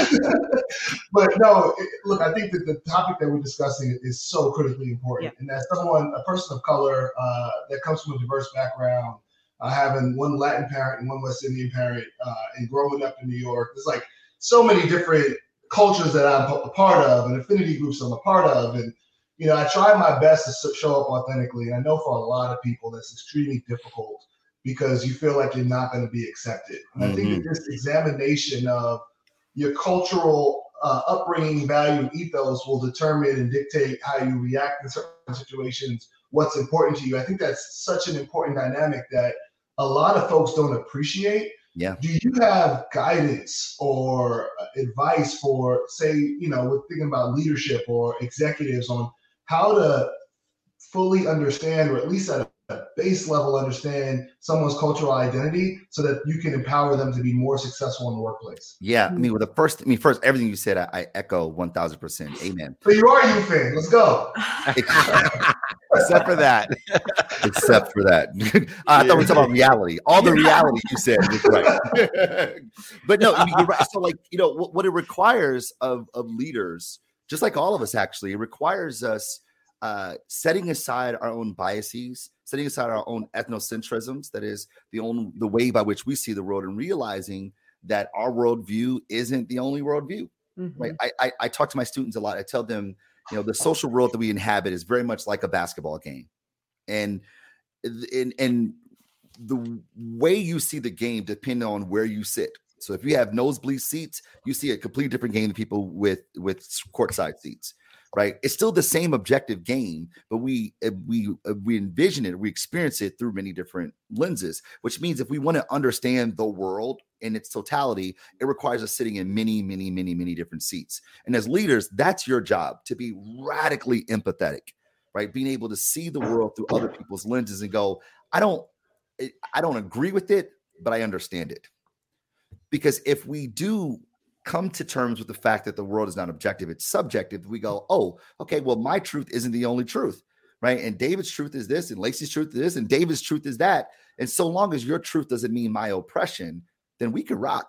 [SPEAKER 2] but no, it, look, I think that the topic that we're discussing is so critically important. Yeah. And as someone, a person of color uh, that comes from a diverse background, uh, having one Latin parent and one West Indian parent, uh, and growing up in New York, there's like so many different cultures that I'm a part of and affinity groups I'm a part of. And, you know, I try my best to show up authentically. And I know for a lot of people that's extremely difficult because you feel like you're not going to be accepted. And mm-hmm. I think that this examination of your cultural uh, upbringing, value, ethos will determine and dictate how you react in certain situations, what's important to you. I think that's such an important dynamic that a lot of folks don't appreciate.
[SPEAKER 9] Yeah.
[SPEAKER 2] Do you have guidance or advice for, say, you know, we're thinking about leadership or executives on how to fully understand, or at least at a base level understand someone's cultural identity so that you can empower them to be more successful in the workplace?
[SPEAKER 9] Yeah. I mean, with the first, I mean, first, everything you said, I, I echo one thousand percent. Amen.
[SPEAKER 2] So you are a U fan. Let's go.
[SPEAKER 1] Except for that.
[SPEAKER 9] Except for that. I thought we were talking about reality. All the reality you said was right. But no, you're right. So like, you know, what, what it requires of, of leaders, just like all of us, actually, it requires us uh, setting aside our own biases, setting aside our own ethnocentrisms, that is the only the way by which we see the world, and realizing that our worldview isn't the only worldview. Mm-hmm. Right? I, I I talk to my students a lot. I tell them, you know, the social world that we inhabit is very much like a basketball game, and and and the way you see the game depends on where you sit. So if you have nosebleed seats, you see a completely different game than people with with courtside seats. Right, it's still the same objective game, but we we we envision it, we experience it through many different lenses. Which means if we want to understand the world in its totality, it requires us sitting in many, many, many, many different seats. And as leaders, that's your job, to be radically empathetic, right? Being able to see the world through other people's lenses and go, I don't, I don't agree with it, but I understand it. Because if we do come to terms with the fact that the world is not objective, it's subjective, we go, oh, okay, well, my truth isn't the only truth, right? And David's truth is this, and Lacey's truth is this, and David's truth is that. And so long as your truth doesn't mean my oppression, then we can rock.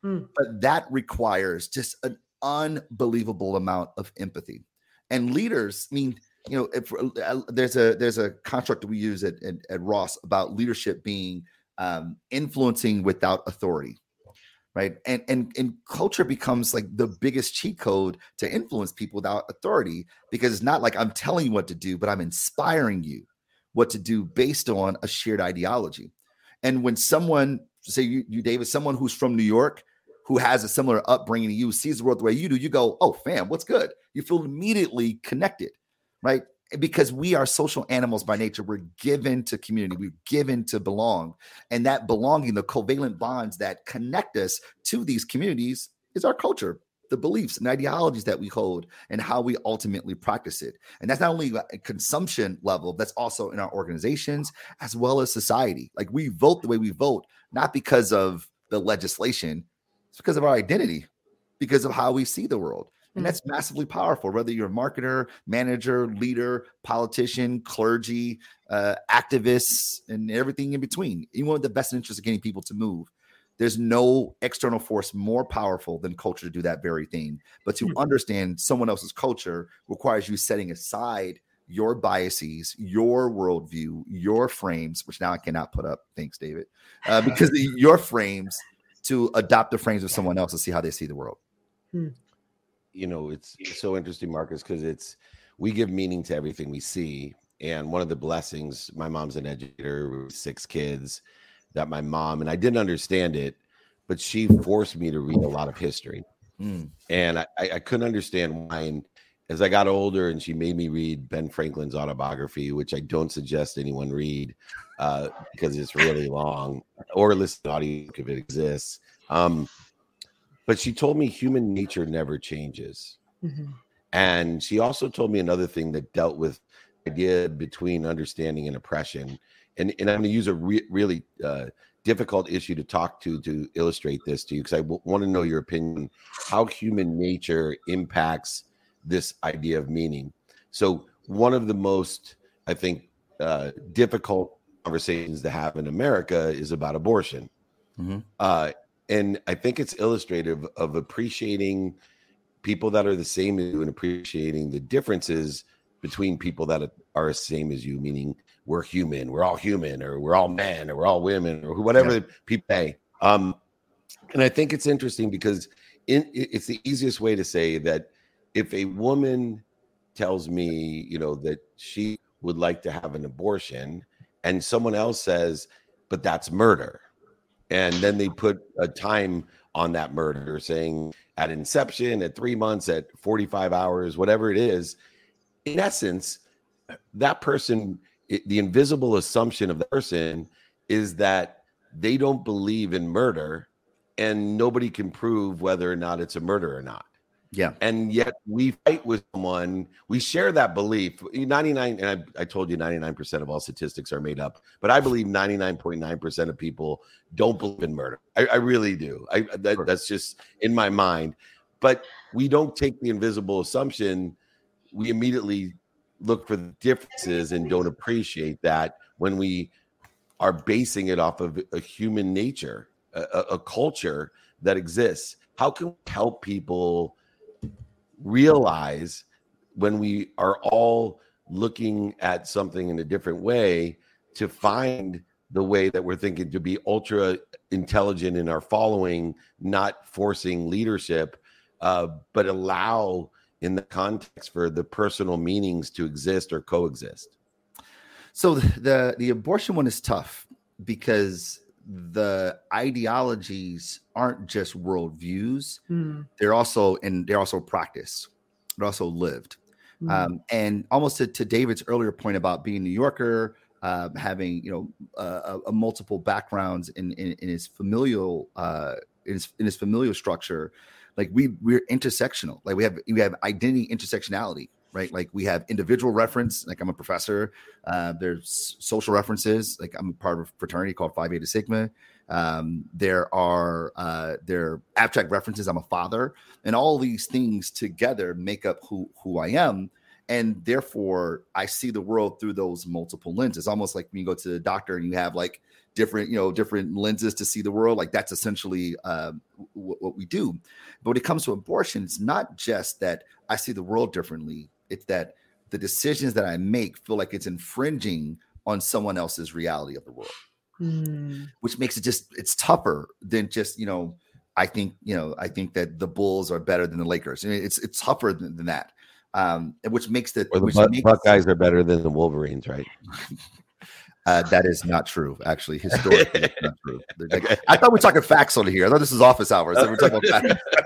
[SPEAKER 3] Mm.
[SPEAKER 9] But that requires just an unbelievable amount of empathy. And leaders, I mean, you know, if uh, there's a there's a construct that we use at, at, at Ross about leadership being um, influencing without authority, right? And and and culture becomes like the biggest cheat code to influence people without authority, because it's not like I'm telling you what to do, but I'm inspiring you what to do based on a shared ideology. And when someone, say you, you David, someone who's from New York, who has a similar upbringing to you, sees the world the way you do, you go, oh, fam, what's good? You feel immediately connected, right? Because we are social animals by nature. We're given to community. We're given to belong. And that belonging, the covalent bonds that connect us to these communities, is our culture, the beliefs and ideologies that we hold, and how we ultimately practice it. And that's not only a consumption level, that's also in our organizations as well as society. Like, we vote the way we vote, not because of the legislation, it's because of our identity, because of how we see the world. And that's massively powerful, whether you're a marketer, manager, leader, politician, clergy, uh, activists, and everything in between. You want the best interest of getting people to move. There's no external force more powerful than culture to do that very thing. But to understand someone else's culture requires you setting aside your biases, your worldview, your frames, which now I cannot put up. Thanks, David. Uh, because your frames to adopt the frames of someone else and see how they see the world.
[SPEAKER 3] Hmm.
[SPEAKER 1] You know, it's so interesting, Marcus, because it's, we give meaning to everything we see. And one of the blessings, my mom's an educator with six kids, that my mom, and I didn't understand it, but she forced me to read a lot of history.
[SPEAKER 9] Mm.
[SPEAKER 1] And I, I couldn't understand why. And as I got older, and she made me read Ben Franklin's autobiography, which I don't suggest anyone read uh, because it's really long, or listen to audio if it exists. Um, but she told me human nature never changes.
[SPEAKER 3] Mm-hmm.
[SPEAKER 1] And she also told me another thing that dealt with the idea between understanding and oppression. And, and I'm going to use a re- really uh, difficult issue to talk to to illustrate this to you, because I w- want to know your opinion, how human nature impacts this idea of meaning. So one of the most, I think, uh, difficult conversations to have in America is about abortion.
[SPEAKER 9] Mm-hmm.
[SPEAKER 1] Uh, and I think it's illustrative of appreciating people that are the same as you and appreciating the differences between people that are the same as you, meaning we're human, we're all human, or we're all men, or we're all women, or whatever yeah. people say. Um, and I think it's interesting because in, it's the easiest way to say that if a woman tells me, you know, that she would like to have an abortion, and someone else says, but that's murder. And then they put a time on that murder, saying at inception, at three months, at forty-five hours, whatever it is. In essence, that person, it, the invisible assumption of the person is that they don't believe in murder, and nobody can prove whether or not it's a murder or not.
[SPEAKER 9] Yeah.
[SPEAKER 1] And yet we fight with someone, we share that belief. ninety-nine, and I, I told you ninety-nine percent of all statistics are made up, but I believe ninety-nine point nine percent of people don't believe in murder. I, I really do. I that,
[SPEAKER 9] Sure.
[SPEAKER 1] That's just in my mind. But we don't take the invisible assumption. We immediately look for the differences and don't appreciate that when we are basing it off of a human nature, a, a culture that exists. How can we help people realize when we are all looking at something in a different way to find the way that we're thinking, to be ultra intelligent in our following, not forcing leadership, uh, but allow in the context for the personal meanings to exist or coexist?
[SPEAKER 9] So the the abortion one is tough because the ideologies aren't just worldviews;
[SPEAKER 3] Mm.
[SPEAKER 9] they're also and they're also practice, they're also lived.
[SPEAKER 3] Mm.
[SPEAKER 9] Um, and almost to, to David's earlier point about being New Yorker, uh, having you know uh, a, a multiple backgrounds in in, in his familial uh, in his in his familial structure, like we we're intersectional. Like we have we have identity intersectionality. Right. Like we have individual reference, like I'm a professor. Uh, there's social references, like I'm a part of a fraternity called Phi Beta Sigma. Um, there are uh, there are abstract references. I'm a father, and all these things together make up who who I am. And therefore, I see the world through those multiple lenses. Almost like when you go to the doctor and you have like different, you know, different lenses to see the world. Like that's essentially uh, w- what we do. But when it comes to abortion, it's not just that I see the world differently. It's that the decisions that I make feel like it's infringing on someone else's reality of the world, mm. which makes it just, it's tougher than just, you know, I think, you know, I think that the Bulls are better than the Lakers. I mean, it's, it's tougher than, than that. Um, which makes the,
[SPEAKER 1] or the
[SPEAKER 9] which
[SPEAKER 1] Buck,
[SPEAKER 9] makes,
[SPEAKER 1] Buckeyes are better than the Wolverines, right?
[SPEAKER 9] Uh, that is not true, actually. Historically, it's not true. Like, I thought we were talking facts on here. I thought this was office hours. So we're talking about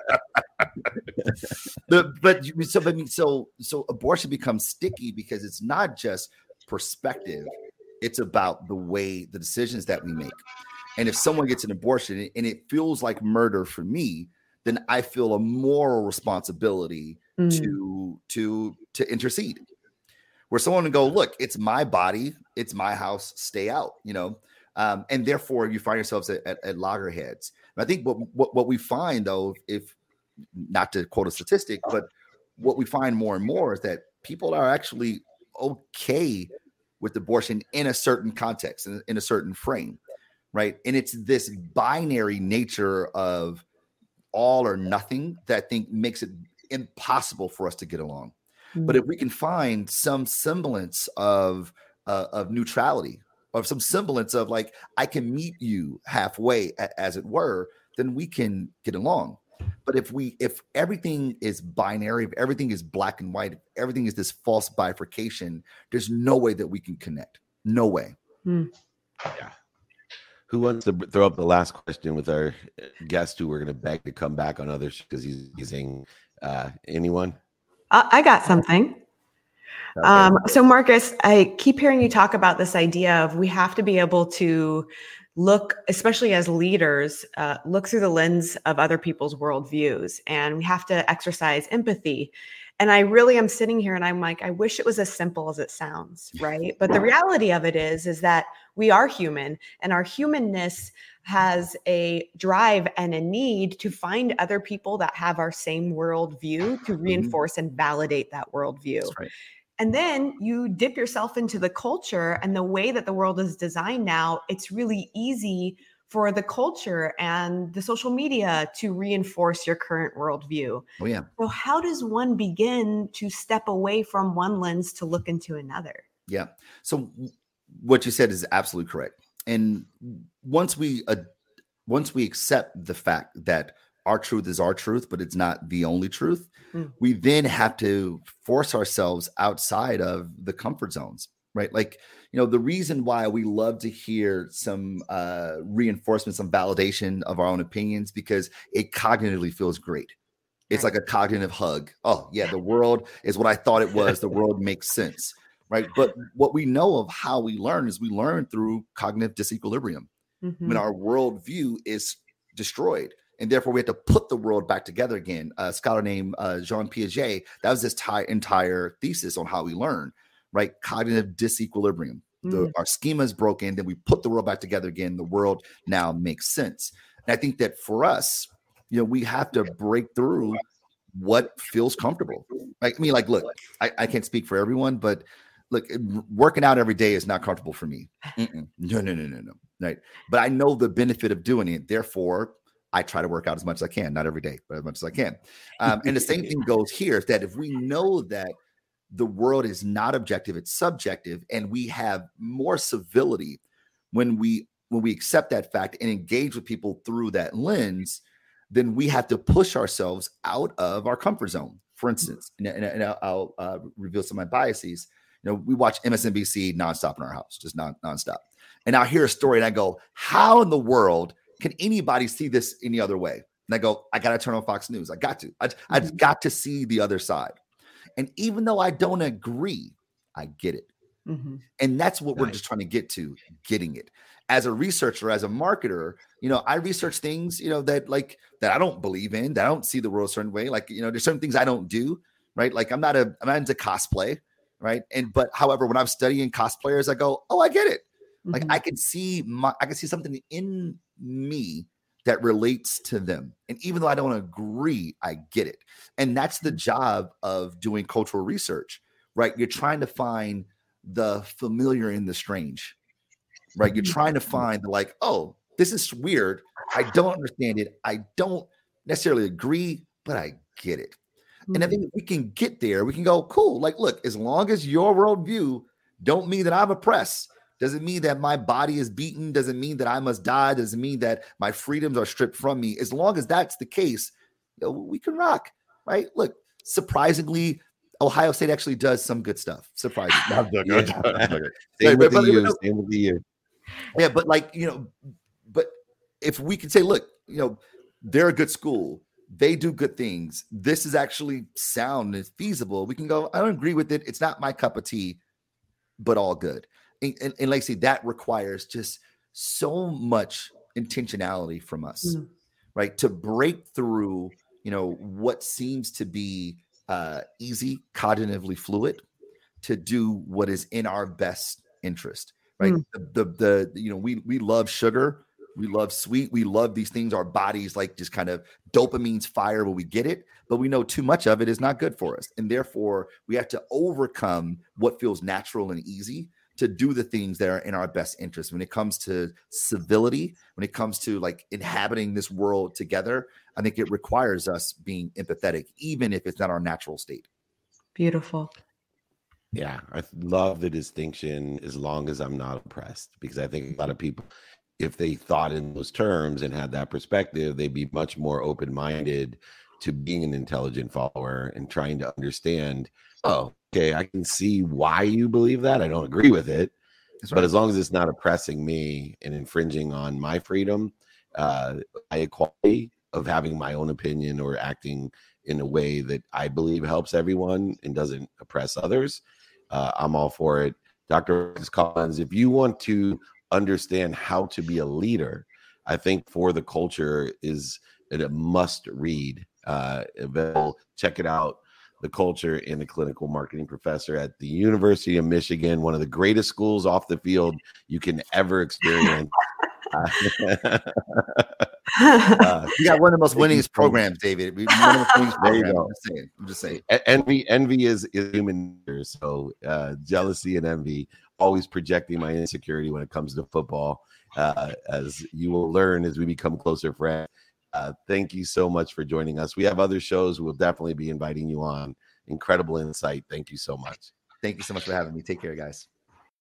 [SPEAKER 9] facts. but, but so, but so, so abortion becomes sticky because it's not just perspective; it's about the way the decisions that we make. And if someone gets an abortion and it feels like murder for me, then I feel a moral responsibility mm. to to to intercede. Where someone would go, look, it's my body, it's my house, stay out, you know, um, and therefore you find yourselves at, at, at loggerheads. And I think what, what what we find, though, if not to quote a statistic, but what we find more and more is that people are actually okay with abortion in a certain context, in, in a certain frame, right? And it's this binary nature of all or nothing that I think makes it impossible for us to get along. But if we can find some semblance of uh, of neutrality, or some semblance of like, I can meet you halfway, a, as it were, then we can get along. But if we, if everything is binary, if everything is black and white, if everything is this false bifurcation, there's no way that we can connect. No way.
[SPEAKER 3] Hmm.
[SPEAKER 1] Yeah. Who wants to throw up the last question with our guest who we're going to beg to come back on others because he's using uh, anyone?
[SPEAKER 3] I got something. Okay. Um, so Marcus, I keep hearing you talk about this idea of we have to be able to look, especially as leaders, uh, look through the lens of other people's worldviews, and we have to exercise empathy. And I really am sitting here and I'm like, I wish it was as simple as it sounds, right? But the reality of it is, is that we are human, and our humanness has a drive and a need to find other people that have our same worldview to reinforce mm-hmm. and validate that worldview.
[SPEAKER 9] That's right.
[SPEAKER 3] And then you dip yourself into the culture and the way that the world is designed now, it's really easy for the culture and the social media to reinforce your current worldview.
[SPEAKER 9] Oh, yeah.
[SPEAKER 3] So how does one begin to step away from one lens to look into another?
[SPEAKER 9] Yeah. So what you said is absolutely correct. And once we uh, once we accept the fact that our truth is our truth, but it's not the only truth, mm. we then have to force ourselves outside of the comfort zones, right? Like, you know, the reason why we love to hear some uh, reinforcement, some validation of our own opinions, because it cognitively feels great. It's right. like a cognitive hug. Oh, yeah, the world is what I thought it was. The world makes sense. Right. But what we know of how we learn is we learn through cognitive disequilibrium mm-hmm. when our worldview is destroyed. And therefore, we have to put the world back together again. A scholar named uh, Jean Piaget, that was his t- entire thesis on how we learn. Right. Cognitive disequilibrium. Mm-hmm. The, our schema is broken. Then we put the world back together again. The world now makes sense. And I think that for us, you know, we have to break through what feels comfortable. Like, I mean, like, look, I, I can't speak for everyone, but look, working out every day is not comfortable for me. Mm-mm. No, no, no, no, no. Right. But I know the benefit of doing it. Therefore, I try to work out as much as I can, not every day, but as much as I can. Um, and the same thing goes here, is that if we know that the world is not objective, it's subjective, and we have more civility when we when we accept that fact and engage with people through that lens, then we have to push ourselves out of our comfort zone. For instance, and, and, and I'll, I'll uh, reveal some of my biases. You know, we watch M S N B C nonstop in our house, just non nonstop. And I'll hear a story and I go, how in the world can anybody see this any other way? And I go, I got to turn on Fox News. I got to. I, mm-hmm. I've got to see the other side. And even though I don't agree, I get it. Mm-hmm. And that's what nice. We're just trying to get to, getting it. As a researcher, as a marketer, you know, I research things, you know, that like that I don't believe in, that I don't see the world a certain way. Like, you know, there's certain things I don't do, right? Like I'm not a, I'm not into cosplay. Right. And but however, when I'm studying cosplayers, I go, oh, I get it. Mm-hmm. Like I can see my I can see something in me that relates to them. And even though I don't agree, I get it. And that's the job of doing cultural research, right? You're trying to find the familiar in the strange. right? You're trying to find the like, oh, this is weird. I don't understand it. I don't necessarily agree, but I get it. And I think if we can get there, we can go, cool. Like, look, as long as your worldview don't mean that I'm oppressed, doesn't mean that my body is beaten, doesn't mean that I must die, doesn't mean that my freedoms are stripped from me. As long as that's the case, you know, we can rock, right? Look, surprisingly, Ohio State actually does some good stuff. Surprisingly. I'm joking, I'm joking, I'm joking.
[SPEAKER 1] Same with
[SPEAKER 9] But-
[SPEAKER 1] the
[SPEAKER 9] but-
[SPEAKER 1] U. Same with the U.
[SPEAKER 9] Yeah, but like, you know, but if we can say, look, you know, they're a good school, they do good things, this is actually sound and feasible, we can go, I don't agree with it, it's not my cup of tea, but all good. And, and, and like I say, that requires just so much intentionality from us,
[SPEAKER 3] Mm.
[SPEAKER 9] right? To break through, you know, what seems to be uh, easy, cognitively fluid, to do what is in our best interest, right?
[SPEAKER 3] Mm.
[SPEAKER 9] The, the, the, you know, we, we love sugar, we love sweet, we love these things. Our bodies like just kind of dopamine's fire when we get it, but we know too much of it is not good for us. And therefore we have to overcome what feels natural and easy to do the things that are in our best interest. When it comes to civility, when it comes to like inhabiting this world together, I think it requires us being empathetic, even if it's not our natural state.
[SPEAKER 3] Beautiful.
[SPEAKER 1] Yeah, I th- love the distinction as long as I'm not oppressed, because I think a lot of people, if they thought in those terms and had that perspective, they'd be much more open-minded to being an intelligent follower and trying to understand, oh, okay, I can see why you believe that. I don't agree with it.
[SPEAKER 9] That's
[SPEAKER 1] But
[SPEAKER 9] right.
[SPEAKER 1] as long as it's not oppressing me and infringing on my freedom, uh, my equality of having my own opinion or acting in a way that I believe helps everyone and doesn't oppress others, uh, I'm all for it. Doctor Collins, if you want to understand how to be a leader, I think For the Culture is a must read. Uh, available. Check it out. The Culture and the Clinical Marketing Professor at the University of Michigan, one of the greatest schools off the field you can ever experience. uh, uh,
[SPEAKER 9] You got one of the most
[SPEAKER 1] Thank you
[SPEAKER 9] winningest
[SPEAKER 1] so
[SPEAKER 9] programs, David. We- One of the most winningest
[SPEAKER 1] There you
[SPEAKER 9] programs.
[SPEAKER 1] go.
[SPEAKER 9] I'm just saying. I'm just saying.
[SPEAKER 1] E- envy envy is, is human nature. So uh jealousy and envy, always projecting my insecurity when it comes to football, uh as you will learn as we become closer friends. Uh thank you so much for joining us. We have other shows, we'll definitely be inviting you on. Incredible insight. Thank you so much.
[SPEAKER 9] Thank you so much for having me. Take care, guys.